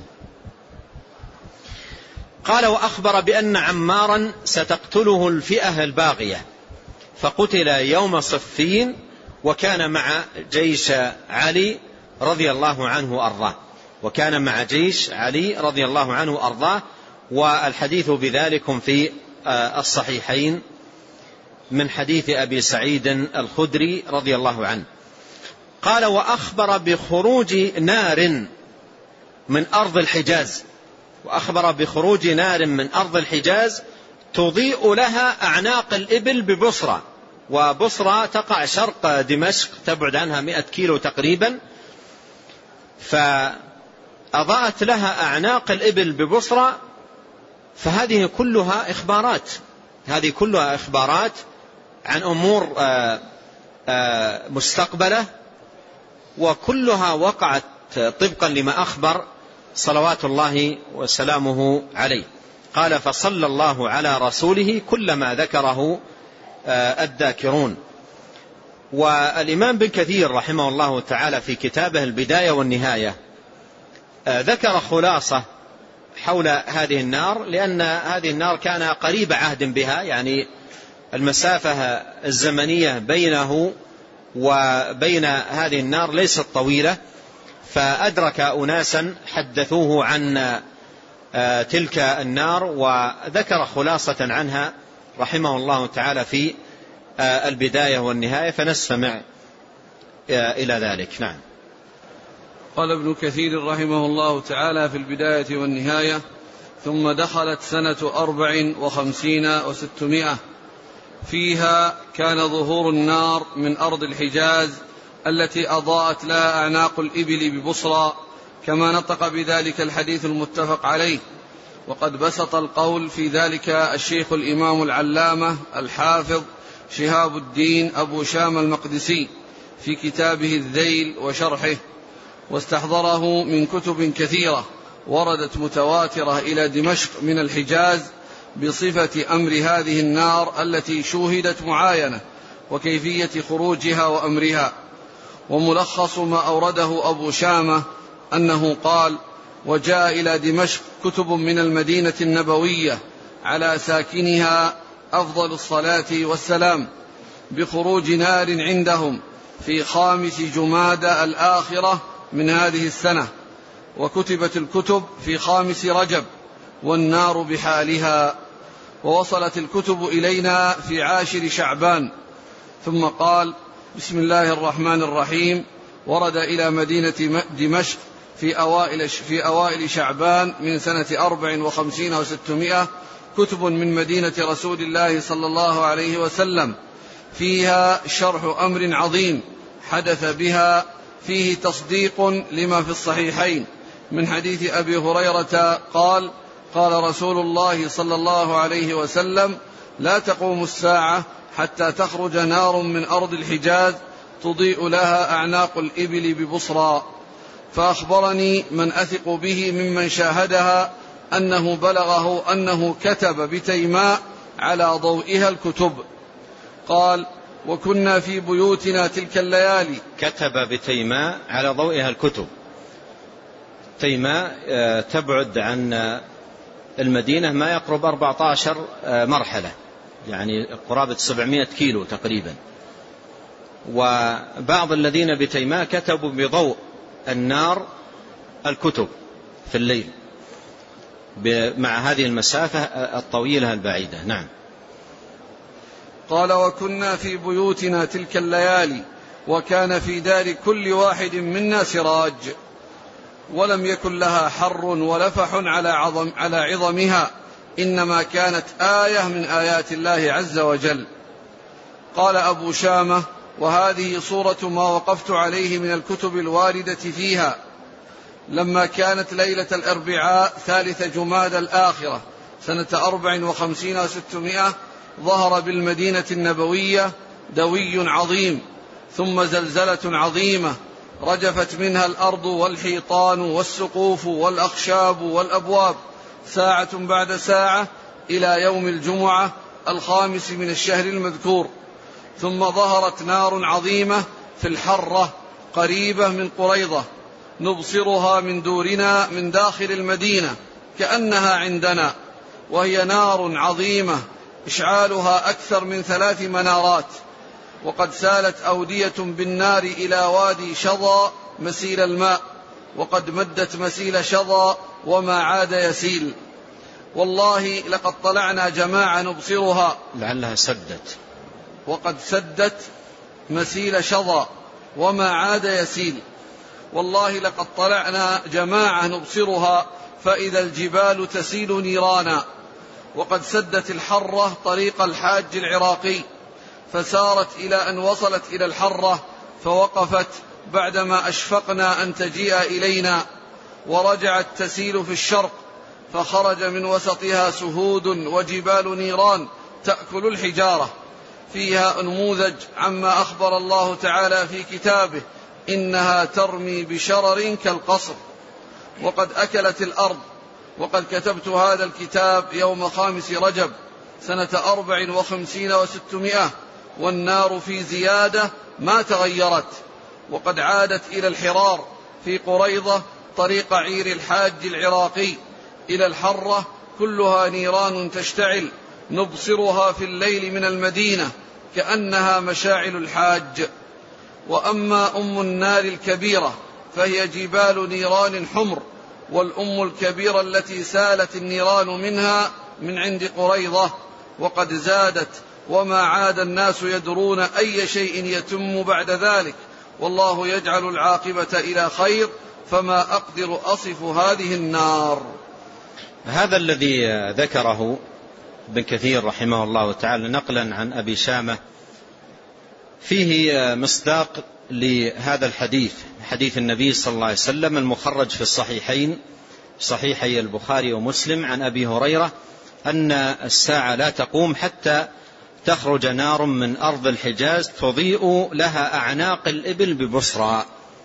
قال: وأخبر بأن عمارا ستقتله الفئة الباغية، فقتل يوم صفين، وكان مع جيش علي رضي الله عنه وأرضاه، وكان مع جيش علي رضي الله عنه وأرضاه. والحديث بذلك في الصحيحين من حديث أبي سعيد الخدري رضي الله عنه. قال: وأخبر بخروج نار من أرض الحجاز، وأخبر بخروج نار من أرض الحجاز تضيء لها أعناق الإبل ببصرة، وبصرة تقع شرق دمشق، تبعد عنها 100 كيلو تقريبا، فأضاءت لها أعناق الإبل ببصرة. فهذه كلها إخبارات، هذه كلها إخبارات عن أمور مستقبلة، وكلها وقعت طبقا لما أخبر صلوات الله وسلامه عليه. قال: فصلى الله على رسوله كلما ذكره الذاكرون. والإمام بن كثير رحمه الله تعالى في كتابه البداية والنهاية ذكر خلاصة حول هذه النار، لأن هذه النار كان قريب عهد بها، يعني المسافة الزمنية بينه وبين هذه النار ليست طويلة، فأدرك أناسا حدثوه عن تلك النار وذكر خلاصة عنها رحمه الله تعالى في البداية والنهاية، فنستمع إلى ذلك. نعم. قال ابن كثير رحمه الله تعالى في البداية والنهاية: ثم دخلت سنة 54 و600، فيها كان ظهور النار من أرض الحجاز التي أضاءت لها أعناق الإبل ببصرى، كما نطق بذلك الحديث المتفق عليه. وقد بسط القول في ذلك الشيخ الإمام العلامة الحافظ شهاب الدين أبو شام المقدسي في كتابه الذيل وشرحه، واستحضره من كتب كثيرة وردت متواترة إلى دمشق من الحجاز بصفة أمر هذه النار التي شوهدت معاينة وكيفية خروجها وأمرها. وملخص ما أورده أبو شامة أنه قال: وجاء إلى دمشق كتب من المدينة النبوية على ساكنها أفضل الصلاة والسلام بخروج نار عندهم في 5 جمادى الآخرة من هذه السنة، وكتبت الكتب في 5 رجب والنار بحالها، ووصلت الكتب إلينا في 10 شعبان. ثم قال: بسم الله الرحمن الرحيم. ورد إلى مدينة دمشق في أوائل شعبان من سنة 54 و600 كتب من مدينة رسول الله صلى الله عليه وسلم، فيها شرح أمر عظيم حدث بها، فيه تصديق لما في الصحيحين من حديث أبي هريرة قال: قال رسول الله صلى الله عليه وسلم: لا تقوم الساعة حتى تخرج نار من أرض الحجاز تضيء لها أعناق الإبل ببصرى. فأخبرني من أثق به ممن شاهدها أنه بلغه أنه كتب بتيماء على ضوئها الكتب. قال: وكنا في بيوتنا تلك الليالي. كتب بتيماء على ضوئها الكتب. تيماء تبعد عن المدينة ما يقرب 14 مرحلة، يعني قرابة 700 كيلو تقريبا. وبعض الذين بتيماء كتبوا بضوء النار الكتب في الليل مع هذه المسافة الطويلة البعيدة. نعم. قال: وكنا في بيوتنا تلك الليالي، وكان في دار كل واحد منا سراج، ولم يكن لها حر ولفح على عظمها، إنما كانت آية من آيات الله عز وجل. قال أبو شامة: وهذه صورة ما وقفت عليه من الكتب الواردة فيها. لما كانت ليلة الأربعاء 3 جماد الآخرة سنة 54 و600 ظهر بالمدينة النبوية دوي عظيم، ثم زلزلة عظيمة رجفت منها الأرض والحيطان والسقوف والأخشاب والأبواب ساعة بعد ساعة إلى يوم الجمعة 5 من الشهر المذكور. ثم ظهرت نار عظيمة في الحرة قريبة من قريضة، نبصرها من دورنا من داخل المدينة كأنها عندنا، وهي نار عظيمة إشعالها أكثر من 3 منارات، وقد سالت أودية بالنار إلى وادي شظى مسيل الماء، وقد مدت مسيل شظى وما عاد يسيل. والله لقد طلعنا جماعة نبصرها، لعلها سدت، وقد سدت مسيل شظى وما عاد يسيل. والله لقد طلعنا جماعة نبصرها فإذا الجبال تسيل نيرانا. وقد سدت الحرة طريق الحاج العراقي، فسارت إلى أن وصلت إلى الحرة، فوقفت بعدما أشفقنا أن تجيء إلينا، ورجعت تسيل في الشرق، فخرج من وسطها سهود وجبال نيران تأكل الحجارة، فيها نموذج عما أخبر الله تعالى في كتابه: إنها ترمي بشرر كالقصر. وقد أكلت الأرض. وقد كتبت هذا الكتاب يوم 5 رجب سنة 54 و600، والنار في زيادة ما تغيرت، وقد عادت إلى الحرار في قريضة طريق عير الحاج العراقي إلى الحرة، كلها نيران تشتعل نبصرها في الليل من المدينة كأنها مشاعل الحاج. وأما أم النار الكبيرة فهي جبال نيران حمر، والأم الكبيرة التي سالت النيران منها من عند قريضة، وقد زادت، وما عاد الناس يدرون أي شيء يتم بعد ذلك، والله يجعل العاقبة إلى خير، فما أقدر أصف هذه النار. هذا الذي ذكره ابن كثير رحمه الله تعالى نقلا عن أبي شامة فيه مصداق لهذا الحديث، حديث النبي صلى الله عليه وسلم المخرج في الصحيحين، صحيحي البخاري ومسلم، عن أبي هريرة أن الساعة لا تقوم حتى تخرج نار من أرض الحجاز تضيء لها أعناق الإبل ببصرى.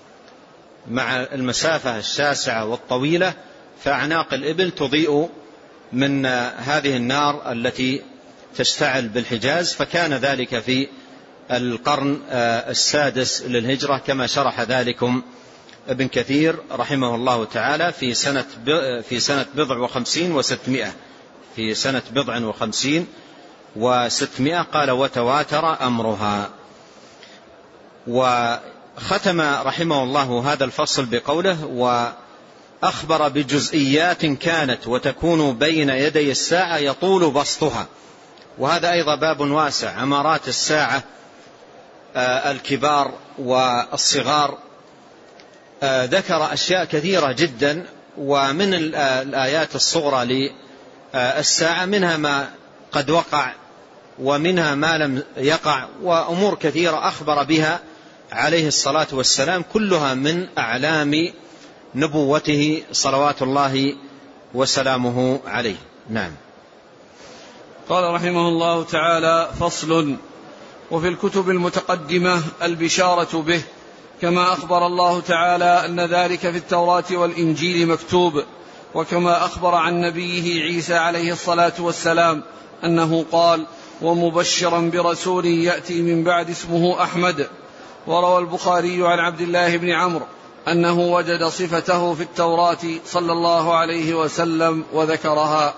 مع المسافة الشاسعة والطويلة فأعناق الإبل تضيء من هذه النار التي تشتعل بالحجاز. فكان ذلك في القرن 6 للهجرة كما شرح ذلكم ابن كثير رحمه الله تعالى في سنة 50 و600، في سنة 50 و600 قال: وتواتر أمرها. ختم رحمه الله هذا الفصل بقوله: وأخبر بجزئيات كانت وتكون بين يدي الساعة يطول بسطها. وهذا أيضا باب واسع، أمارات الساعة الكبار والصغار. ذكر أشياء كثيرة جدا، ومن الآيات الصغرى للساعة منها ما قد وقع ومنها ما لم يقع، وأمور كثيرة أخبر بها عليه الصلاة والسلام، كلها من أعلام نبوته صلوات الله وسلامه عليه. نعم. قال رحمه الله تعالى: فصل. وفي الكتب المتقدمة البشارة به، كما أخبر الله تعالى أن ذلك في التوراة والإنجيل مكتوب، وكما أخبر عن نبيه عيسى عليه الصلاة والسلام أنه قال: ومبشرا برسول يأتي من بعد اسمه أحمد. وروى البخاري عن عبد الله بن عمرو أنه وجد صفته في التوراة صلى الله عليه وسلم وذكرها.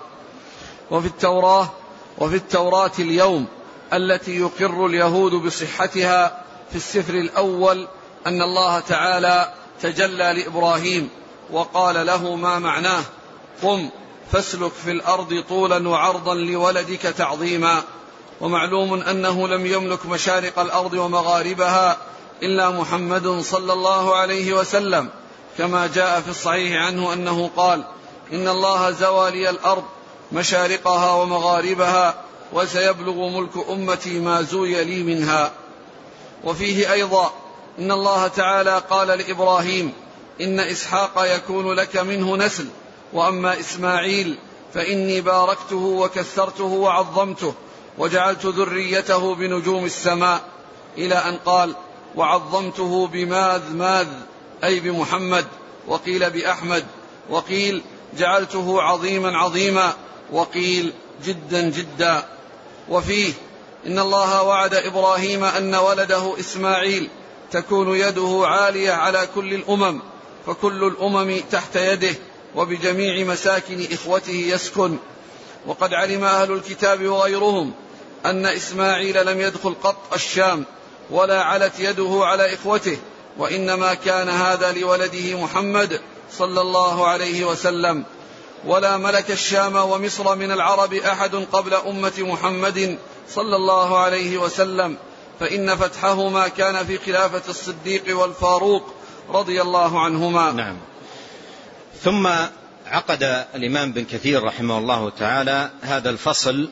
وفي التوراة اليوم التي يقر اليهود بصحتها في السفر الأول أن الله تعالى تجلى لإبراهيم وقال له ما معناه: قم فاسلك في الأرض طولا وعرضا لولدك تعظيما. ومعلوم أنه لم يملك مشارق الأرض ومغاربها إلا محمد صلى الله عليه وسلم، كما جاء في الصحيح عنه أنه قال: إن الله زوى لي الأرض مشارقها ومغاربها، وسيبلغ ملك أمتي ما زوي لي منها. وفيه أيضا إن الله تعالى قال لإبراهيم: إن إسحاق يكون لك منه نسل، وأما إسماعيل فإني باركته وكثرته وعظمته وجعلت ذريته بنجوم السماء، إلى أن قال: وعظمته بماذ أي بمحمد، وقيل بأحمد، وقيل جعلته عظيما، وقيل جدا. وفيه إن الله وعد إبراهيم أن ولده إسماعيل تكون يده عالية على كل الأمم، فكل الأمم تحت يده، وبجميع مساكن إخوته يسكن. وقد علم أهل الكتاب وغيرهم أن إسماعيل لم يدخل قط الشام، ولا علت يده على إخوته، وإنما كان هذا لولده محمد صلى الله عليه وسلم. ولا ملك الشام ومصر من العرب أحد قبل أمة محمد صلى الله عليه وسلم، فإن فتحهما كان في خلافة الصديق والفاروق رضي الله عنهما. نعم. ثم عقد الإمام بن كثير رحمه الله تعالى هذا الفصل،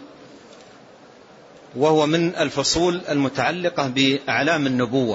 وهو من الفصول المتعلقة بأعلام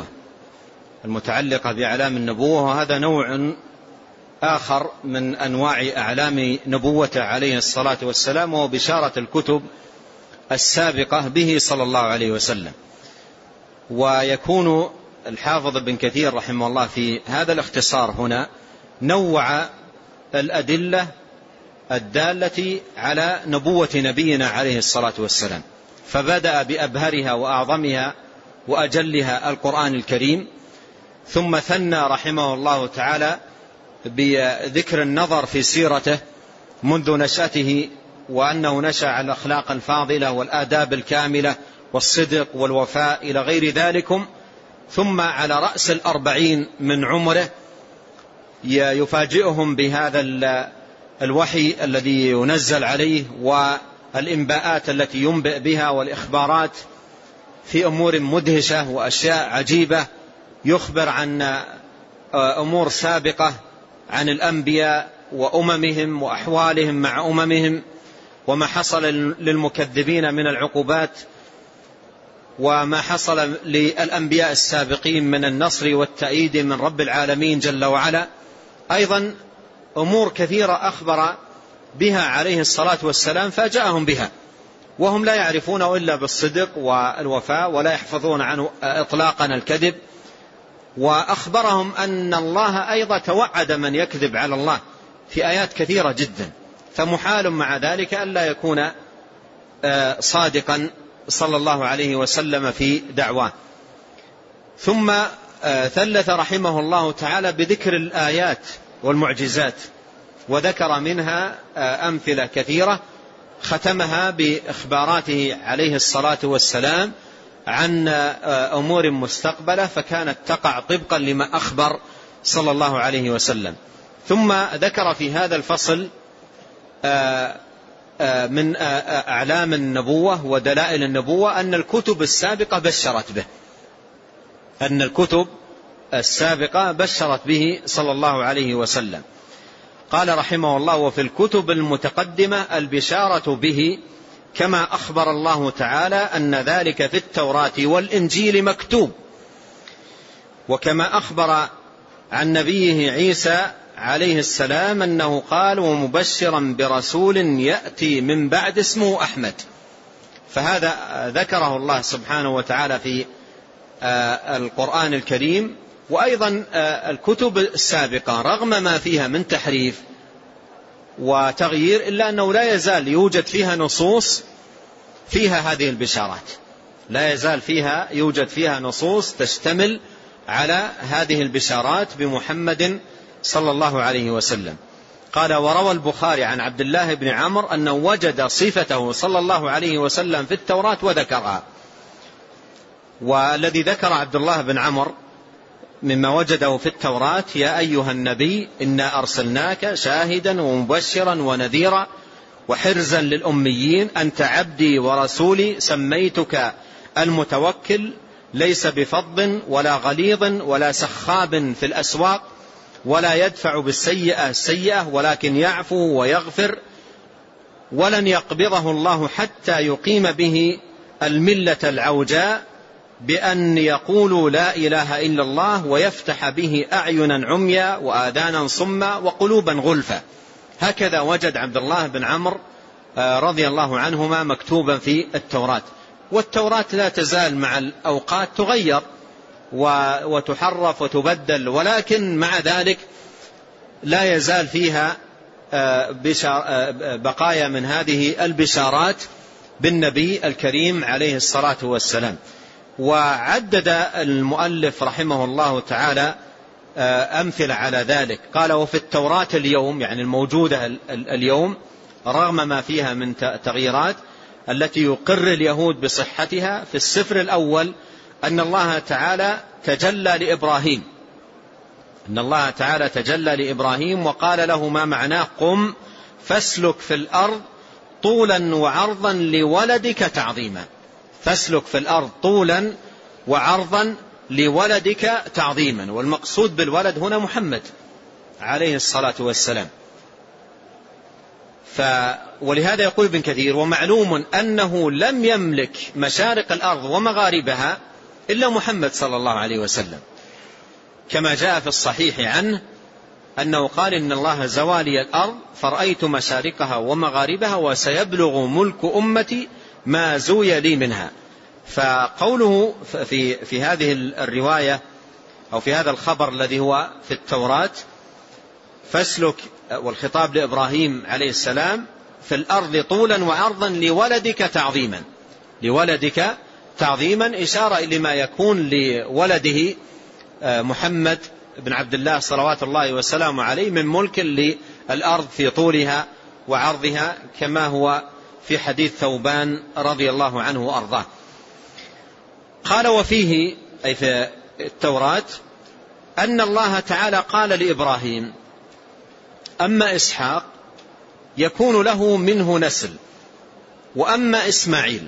النبوة، وهذا نوع آخر من أنواع أعلام نبوته عليه الصلاة والسلام، وهو بشارة الكتب السابقة به صلى الله عليه وسلم. ويكون الحافظ بن كثير رحمه الله في هذا الاختصار هنا نوع الأدلة الدالة على نبوة نبينا عليه الصلاة والسلام، فبدأ بأبهرها وأعظمها وأجلها القرآن الكريم، ثم ثنى رحمه الله تعالى بذكر النظر في سيرته منذ نشأته، وأنه نشأ على الأخلاق الفاضلة والآداب الكاملة والصدق والوفاء إلى غير ذلكم، ثم على رأس 40 من عمره يفاجئهم بهذا الوحي الذي ينزل عليه والإنباءات التي ينبئ بها والإخبارات في أمور مدهشة وأشياء عجيبة، يخبر عن أمور سابقة عن الأنبياء وأممهم وأحوالهم مع أممهم، وما حصل للمكذبين من العقوبات، وما حصل للأنبياء السابقين من النصر والتأييد من رب العالمين جل وعلا. أيضا أمور كثيرة أخبر بها عليه الصلاة والسلام فاجأهم بها، وهم لا يعرفون إلا بالصدق والوفاء، ولا يحفظون عنه إطلاقا الكذب. وأخبرهم أن الله أيضا توعد من يكذب على الله في آيات كثيرة جدا، فمحال مع ذلك ألا يكون صادقا صلى الله عليه وسلم في دعواه. ثم ثلث رحمه الله تعالى بذكر الآيات والمعجزات، وذكر منها أمثلة كثيرة، ختمها بإخباراته عليه الصلاة والسلام عن أمور مستقبلة، فكانت تقع طبقا لما أخبر صلى الله عليه وسلم. ثم ذكر في هذا الفصل من أعلام النبوة ودلائل النبوة أن الكتب السابقة بشرت به، أن الكتب السابقة بشرت به صلى الله عليه وسلم. قال رحمه الله: وفي الكتب المتقدمة البشارة به، كما أخبر الله تعالى أن ذلك في التوراة والإنجيل مكتوب، وكما أخبر عن نبيه عيسى عليه السلام أنه قال: ومبشرا برسول يأتي من بعد اسمه أحمد. فهذا ذكره الله سبحانه وتعالى في القرآن الكريم. وأيضا الكتب السابقة رغم ما فيها من تحريف وتغيير إلا أنه لا يزال يوجد فيها نصوص فيها هذه البشارات، لا يزال يوجد فيها نصوص تشتمل على هذه البشارات بمحمد صلى الله عليه وسلم. قال: وروى البخاري عن عبد الله بن عمرو أنه وجد صفته صلى الله عليه وسلم في التوراة وذكرها. والذي ذكر عبد الله بن عمرو مما وجده في التوراة: يا أيها النبي إنا أرسلناك شاهدا ومبشرا ونذيرا وحرزا للأميين أنت عبدي ورسولي سميتك المتوكل ليس بفظ ولا غليظ ولا سخاب في الأسواق ولا يدفع بالسيئة السيئة ولكن يعفو ويغفر ولن يقبضه الله حتى يقيم به الملة العوجاء بأن يقولوا لا إله إلا الله ويفتح به أعينا عميا وآذانا صما وقلوبا غلفا. هكذا وجد عبد الله بن عمرو رضي الله عنهما مكتوبا في التوراة. والتوراة لا تزال مع الأوقات تغير وتحرف وتبدل، ولكن مع ذلك لا يزال فيها بقايا من هذه البشارات بالنبي الكريم عليه الصلاة والسلام. وعدد المؤلف رحمه الله تعالى أمثلة على ذلك. قال: وفي التوراة اليوم، يعني الموجودة اليوم رغم ما فيها من تغييرات التي يقر اليهود بصحتها، في السفر الأول أن الله تعالى تجلى لإبراهيم، أن الله تعالى تجلى لإبراهيم وقال له ما معناه: قم فاسلك في الأرض طولا وعرضا لولدك تعظيما. فاسلك في الأرض طولا وعرضا لولدك تعظيما. والمقصود بالولد هنا محمد عليه الصلاة والسلام. ولهذا يقول ابن كثير: ومعلوم أنه لم يملك مشارق الأرض ومغاربها إلا محمد صلى الله عليه وسلم، كما جاء في الصحيح عنه أنه قال: إن الله زوالي الأرض فرأيت مشارقها ومغاربها وسيبلغ ملك أمتي ما زوي لي منها. فقوله في هذه الرواية أو في هذا الخبر الذي هو في التوراة: فاسلك، والخطاب لإبراهيم عليه السلام، في الأرض طولا وعرضا لولدك تعظيما. لولدك تعظيما إشارة إلى ما يكون لولده محمد بن عبد الله صلوات الله وسلامه عليه من ملك للأرض في طولها وعرضها، كما هو في حديث ثوبان رضي الله عنه وأرضاه. قال: وفيه، أي في التوراة، أن الله تعالى قال لإبراهيم: أما إسحاق يكون له منه نسل، وأما إسماعيل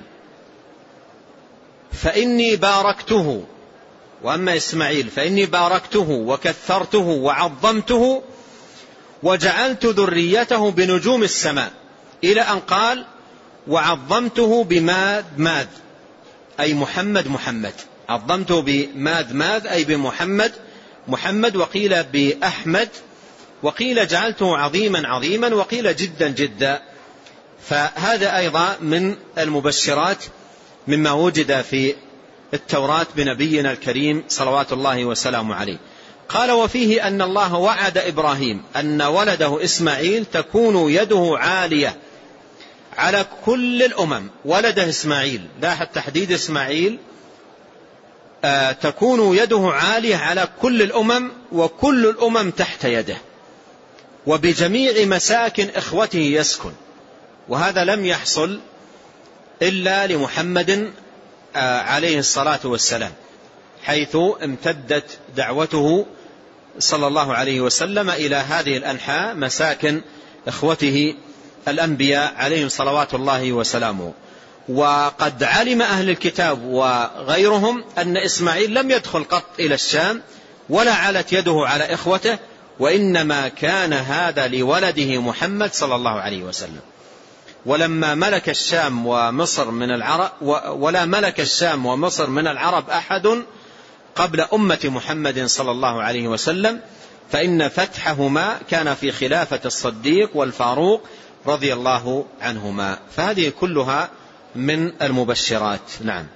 فإني باركته، وأما إسماعيل فإني باركته وكثرته وعظمته وجعلت ذريته بنجوم السماء، إلى أن قال: وعظمته بماذ ماذ، أي محمد. عظمته بماذ أي بمحمد، وقيل بأحمد، وقيل جعلته عظيما، وقيل جدا. فهذا أيضا من المبشرات مما وجد في التوراة بنبينا الكريم صلوات الله وسلامه عليه. قال: وفيه أن الله وعد إبراهيم أن ولده إسماعيل تكون يده عالية على كل الأمم. ولده إسماعيل، لاحظ تحديد إسماعيل، تكون يده عالية على كل الأمم، وكل الأمم تحت يده، وبجميع مساكن إخوته يسكن. وهذا لم يحصل إلا لمحمد عليه الصلاة والسلام، حيث امتدت دعوته صلى الله عليه وسلم إلى هذه الأنحاء مساكن إخوته الأنبياء عليهم صلوات الله وسلامه. وقد علم أهل الكتاب وغيرهم أن إسماعيل لم يدخل قط إلى الشام ولا علت يده على إخوته، وإنما كان هذا لولده محمد صلى الله عليه وسلم. ولما ملك الشام ومصر من العرب ولا ملك الشام ومصر من العرب أحد قبل أمة محمد صلى الله عليه وسلم، فإن فتحهما كان في خلافة الصديق والفاروق رضي الله عنهما. فهذه كلها من المبشرات. نعم.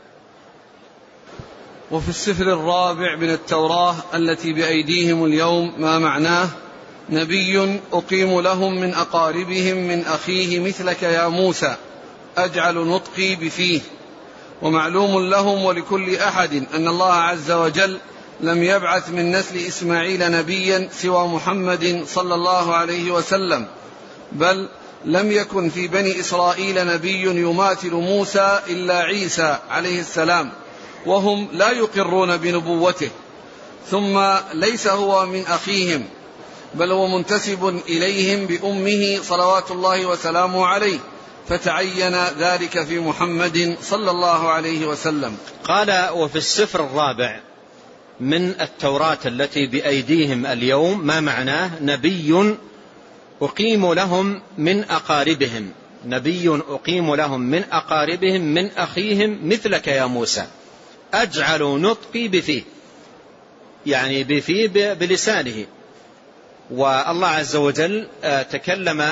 وفي السفر الرابع من التوراة التي بأيديهم اليوم ما معناه: نبي أقيم لهم من أقاربهم من أخيه مثلك يا موسى أجعل نطقي بفيه. ومعلوم لهم ولكل أحد أن الله عز وجل لم يبعث من نسل إسماعيل نبيا سوى محمد صلى الله عليه وسلم، بل لم يكن في بني إسرائيل نبي يماثل موسى إلا عيسى عليه السلام، وهم لا يقرون بنبوته. ثم ليس هو من أخيهم، بل هو منتسب إليهم بأمه صلوات الله وسلامه عليه، فتعين ذلك في محمد صلى الله عليه وسلم. قال: وفي السفر الرابع من التوراة التي بأيديهم اليوم ما معناه: نبي أقيم لهم من أقاربهم، نبي أقيم لهم من أقاربهم من أخيهم مثلك يا موسى أجعل نطقي بفيه، يعني بفيه بلسانه. والله عز وجل تكلم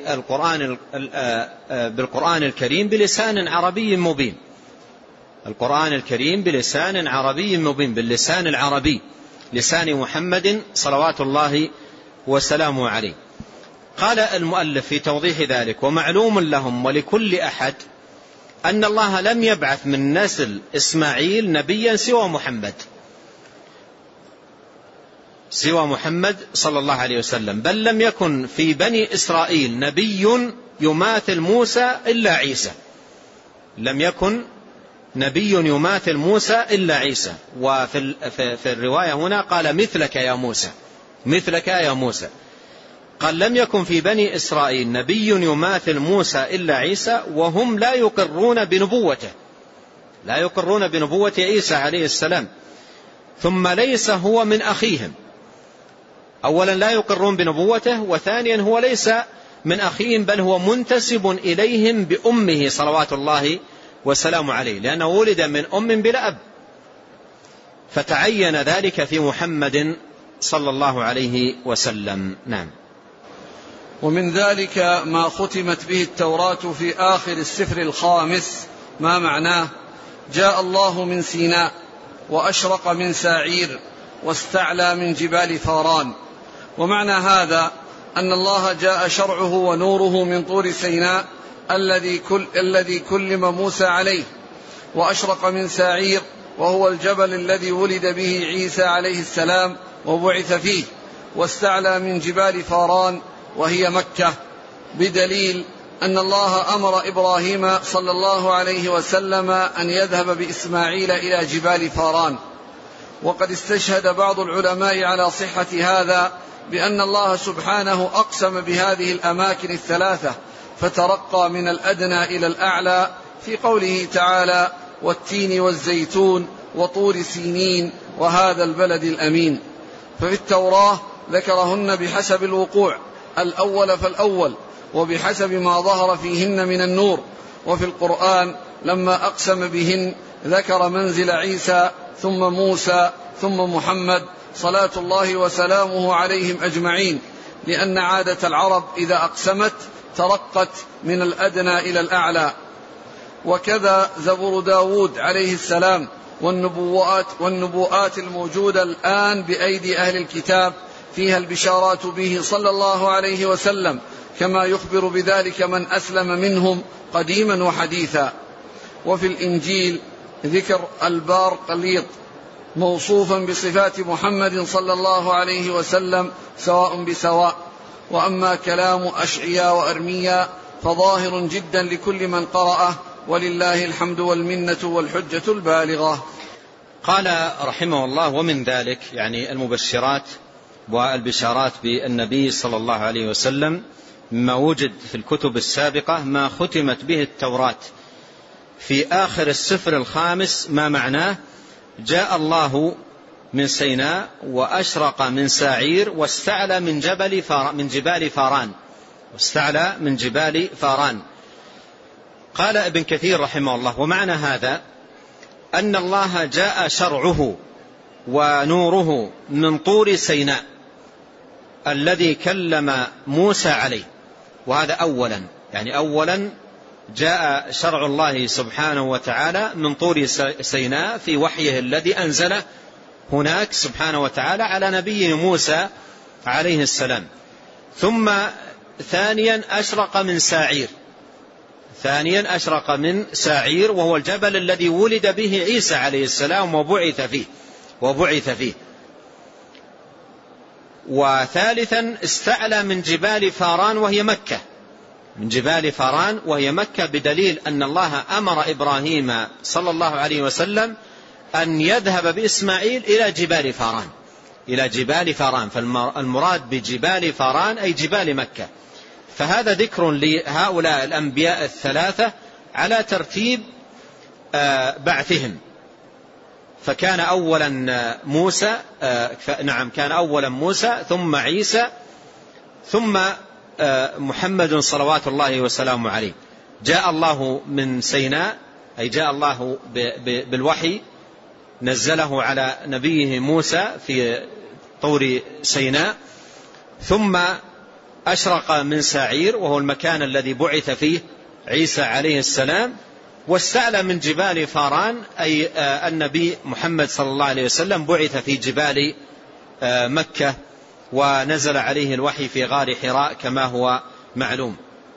بالقرآن الكريم بلسان عربي مبين، القرآن الكريم بلسان عربي مبين، باللسان العربي، لسان محمد صلوات الله وسلامه عليه. قال المؤلف في توضيح ذلك: ومعلوم لهم ولكل أحد أن الله لم يبعث من نسل إسماعيل نبيا سوى محمد صلى الله عليه وسلم، بل لم يكن في بني إسرائيل نبي يماثل موسى إلا عيسى، لم يكن نبي يماثل موسى إلا عيسى. وفي الرواية هنا قال: مثلك يا موسى، مثلك يا موسى. قال: لم يكن في بني إسرائيل نبي يماثل موسى إلا عيسى، وهم لا يقرون بنبوته، لا يقرون بنبوة عيسى عليه السلام. ثم ليس هو من أخيهم، أولا لا يقرون بنبوته، وثانيا هو ليس من أخيهم، بل هو منتسب إليهم بأمه صلوات الله وسلام عليه، لأنه ولد من أم بلا أب، فتعين ذلك في محمد صلى الله عليه وسلم. نعم. ومن ذلك ما ختمت به التوراة في آخر السفر الخامس ما معناه: جاء الله من سيناء وأشرق من ساعير واستعلى من جبال فاران. ومعنى هذا أن الله جاء شرعه ونوره من طور سيناء الذي كلم موسى عليه، وأشرق من ساعير وهو الجبل الذي ولد به عيسى عليه السلام وبعث فيه، واستعلى من جبال فاران وهي مكة، بدليل أن الله أمر إبراهيم صلى الله عليه وسلم أن يذهب بإسماعيل إلى جبال فاران. وقد استشهد بعض العلماء على صحة هذا بأن الله سبحانه أقسم بهذه الأماكن الثلاثة، فترقى من الأدنى إلى الأعلى في قوله تعالى: والتين والزيتون وطور سينين وهذا البلد الأمين. ففي التوراة ذكرهن بحسب الوقوع، الأول فالأول، وبحسب ما ظهر فيهن من النور. وفي القرآن لما أقسم بهن ذكر منزل عيسى ثم موسى ثم محمد صلاة الله وسلامه عليهم أجمعين، لأن عادة العرب إذا أقسمت ترقت من الأدنى إلى الأعلى. وكذا زبور داود عليه السلام والنبوءات الموجودة الآن بأيدي أهل الكتاب فيها البشارات به صلى الله عليه وسلم، كما يخبر بذلك من أسلم منهم قديما وحديثا. وفي الإنجيل ذكر البار قليط موصوفا بصفات محمد صلى الله عليه وسلم سواء بسواء. وأما كلام أشعياء وأرمياء فظاهر جدا لكل من قرأه ولله الحمد والمنة والحجة البالغة. قال رحمه الله: ومن ذلك يعني المبشرات والبشارات بالنبي صلى الله عليه وسلم مما وجد في الكتب السابقة ما ختمت به التوراة في آخر السفر الخامس، ما معناه: جاء الله من سيناء وأشرق من ساعير واستعلى من جبال فاران، واستعلى من جبال فاران. قال ابن كثير رحمه الله: ومعنى هذا أن الله جاء شرعه ونوره من طور سيناء الذي كلم موسى عليه، وهذا أولا، يعني أولا جاء شرع الله سبحانه وتعالى من طور سيناء في وحيه الذي أنزله هناك سبحانه وتعالى على نبيه موسى عليه السلام. ثم ثانيا أشرق من ساعير، ثانيا أشرق من ساعير وهو الجبل الذي ولد به عيسى عليه السلام وبعث فيه. وثالثا استعلى من جبال فاران وهي مكة، من جبال فاران وهي مكة، بدليل أن الله أمر إبراهيم صلى الله عليه وسلم أن يذهب بإسماعيل إلى جبال فاران، فالمراد بجبال فاران أي جبال مكة. فهذا ذكر لهؤلاء الأنبياء الثلاثة على ترتيب بعثهم. فكان أولا موسى، كان أولا موسى ثم عيسى ثم محمد صلوات الله وسلامه عليه. جاء الله من سيناء أي جاء الله بالوحي، نزله على نبيه موسى في طور سيناء، ثم أشرق من ساعير وهو المكان الذي بعث فيه عيسى عليه السلام، واستعلى من جبال فاران أي النبي محمد صلى الله عليه وسلم بعث في جبال مكة، ونزل عليه الوحي في غار حراء كما هو معلوم.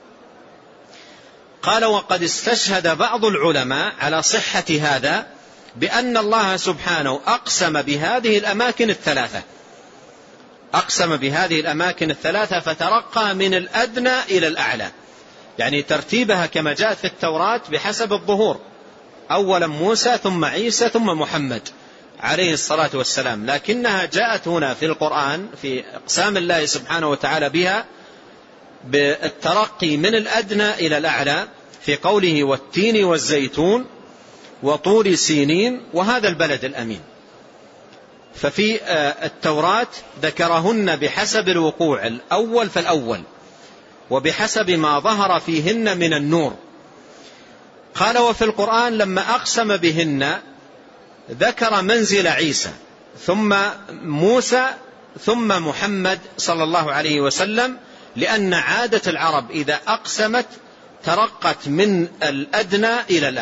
قال: وقد استشهد بعض العلماء على صحة هذا بأن الله سبحانه أقسم بهذه الأماكن الثلاثة فترقى من الأدنى إلى الأعلى، يعني ترتيبها كما جاءت في التوراة بحسب الظهور، أولا موسى ثم عيسى ثم محمد عليه الصلاة والسلام، لكنها جاءت هنا في القرآن في إقسام الله سبحانه وتعالى بها بالترقي من الأدنى إلى الأعلى في قوله: والتين والزيتون وطور سينين وهذا البلد الأمين. ففي التوراة ذكرهن بحسب الوقوع الأول فالأول وبحسب ما ظهر فيهن من النور. قال: وفي القرآن لما أقسم بهن ذكر منزل عيسى ثم موسى ثم محمد صلى الله عليه وسلم، لأن عادة العرب إذا أقسمت ترقت من الأدنى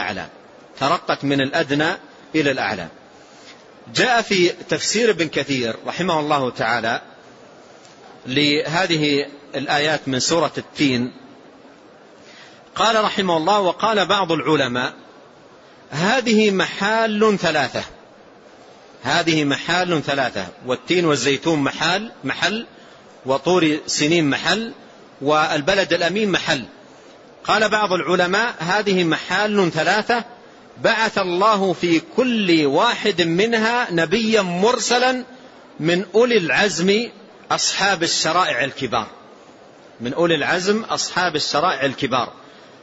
إلى الأعلى. جاء في تفسير ابن كثير رحمه الله تعالى لهذه الآيات من سورة التين، قال رحمه الله: وقال بعض العلماء هذه محال ثلاثة، والتين والزيتون محل، وطور سنين محل، والبلد الأمين محل. قال بعض العلماء هذه محال ثلاثة بعث الله في كل واحد منها نبيا مرسلا من أولي العزم أصحاب الشرائع الكبار.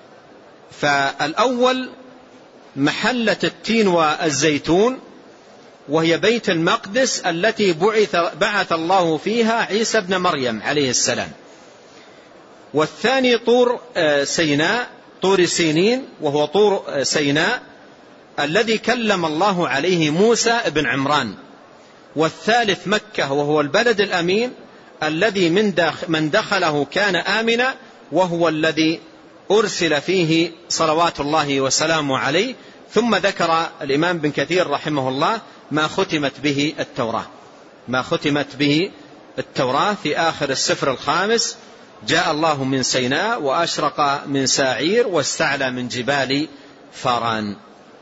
فالأول محلة التين والزيتون وهي بيت المقدس التي بعث الله فيها عيسى بن مريم عليه السلام. والثاني طور سينين وهو طور سيناء الذي كلم الله عليه موسى بن عمران. والثالث مكة وهو البلد الأمين الذي من دخله كان آمنا، وهو الذي أرسل فيه صلوات الله وسلامه عليه. ثم ذكر الإمام بن كثير رحمه الله ما ختمت به التوراة في آخر السفر الخامس: جاء الله من سيناء وأشرق من ساعير واستعلى من جبال فاران.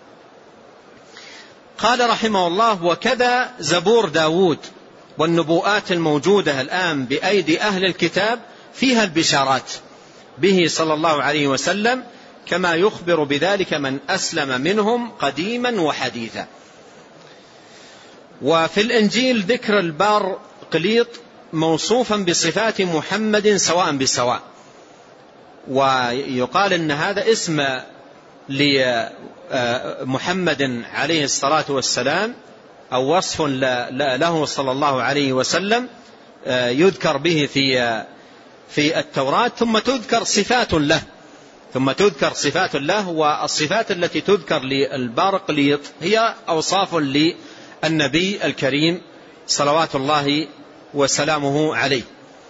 قال رحمه الله: وكذا زبور داود والنبوءات الموجودة الآن بأيدي أهل الكتاب فيها البشارات به صلى الله عليه وسلم كما يخبر بذلك من أسلم منهم قديما وحديثا. وفي الإنجيل ذكر البار قليط موصوفا بصفات محمد سواء بسواء، ويقال إن هذا اسم لمحمد عليه الصلاة والسلام أو وصف له صلى الله عليه وسلم يذكر به في التوراة، ثم تذكر صفات له، والصفات التي تذكر للبارقليط هي أوصاف للنبي الكريم صلوات الله وسلامه عليه.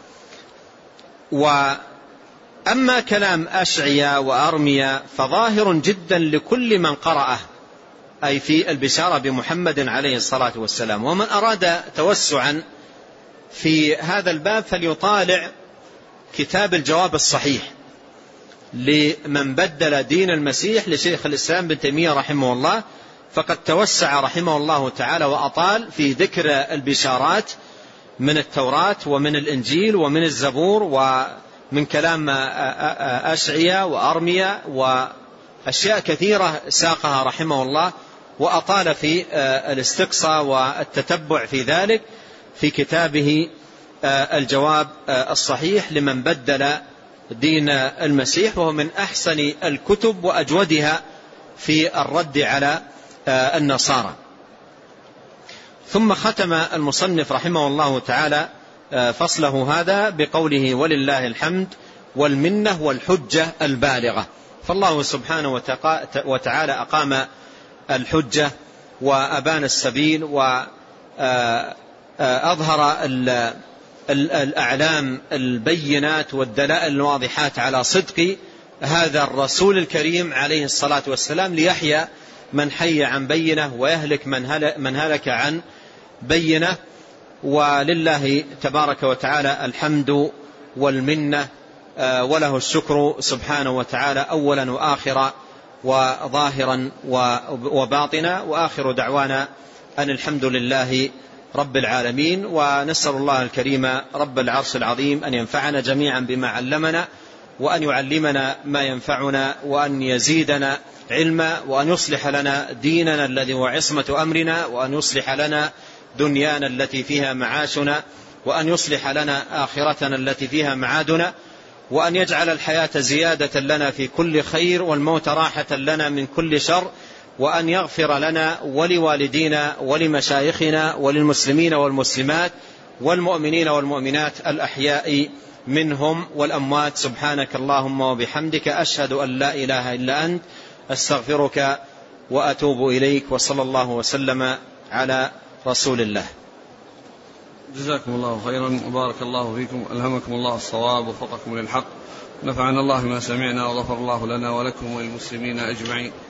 وأما كلام أشعياء وأرميا فظاهر جدا لكل من قرأه، أي في البشارة بمحمد عليه الصلاة والسلام. ومن أراد توسعا في هذا الباب فليطالع كتاب الجواب الصحيح لمن بدل دين المسيح لشيخ الإسلام بن تيمية رحمه الله، فقد توسع رحمه الله تعالى وأطال في ذكر البشارات من التوراة ومن الإنجيل ومن الزبور ومن كلام أشعياء وأرميا وأشياء كثيرة ساقها رحمه الله، وأطال في الاستقصاء والتتبع في ذلك في كتابه الجواب الصحيح لمن بدل دين المسيح، وهو من أحسن الكتب وأجودها في الرد على النصارى. ثم ختم المصنف رحمه الله تعالى فصله هذا بقوله: ولله الحمد والمنة والحجة البالغة. فالله سبحانه وتعالى أقام الحجة وأبان السبيل وأظهر الأعلام البينات والدلائل الواضحات على صدق هذا الرسول الكريم عليه الصلاة والسلام، ليحيى من حي عن بينة ويهلك من هلك عن بينة. ولله تبارك وتعالى الحمد والمنة وله الشكر سبحانه وتعالى أولا وآخرا وظاهرا وباطنا، وآخر دعوانا أن الحمد لله رب العالمين. ونسأل الله الكريم رب العرش العظيم أن ينفعنا جميعا بما علمنا، وأن يعلمنا ما ينفعنا، وأن يزيدنا علما، وأن يصلح لنا ديننا الذي هو عصمة أمرنا، وأن يصلح لنا دنيانا التي فيها معاشنا، وأن يصلح لنا آخرتنا التي فيها معادنا، وأن يجعل الحياة زيادة لنا في كل خير والموت راحة لنا من كل شر، وأن يغفر لنا ولوالدينا ولمشايخنا وللمسلمين والمسلمات والمؤمنين والمؤمنات الأحياء منهم والأموات. سبحانك اللهم وبحمدك، أشهد أن لا إله إلا أنت، أستغفرك وأتوب إليك. وصلى الله وسلم على رسول الله. جزاكم الله خيرا وبارك الله فيكم، ألهمكم الله الصواب ووفقكم للحق، نفعنا الله ما سمعنا وغفر الله لنا ولكم وللمسلمين أجمعين.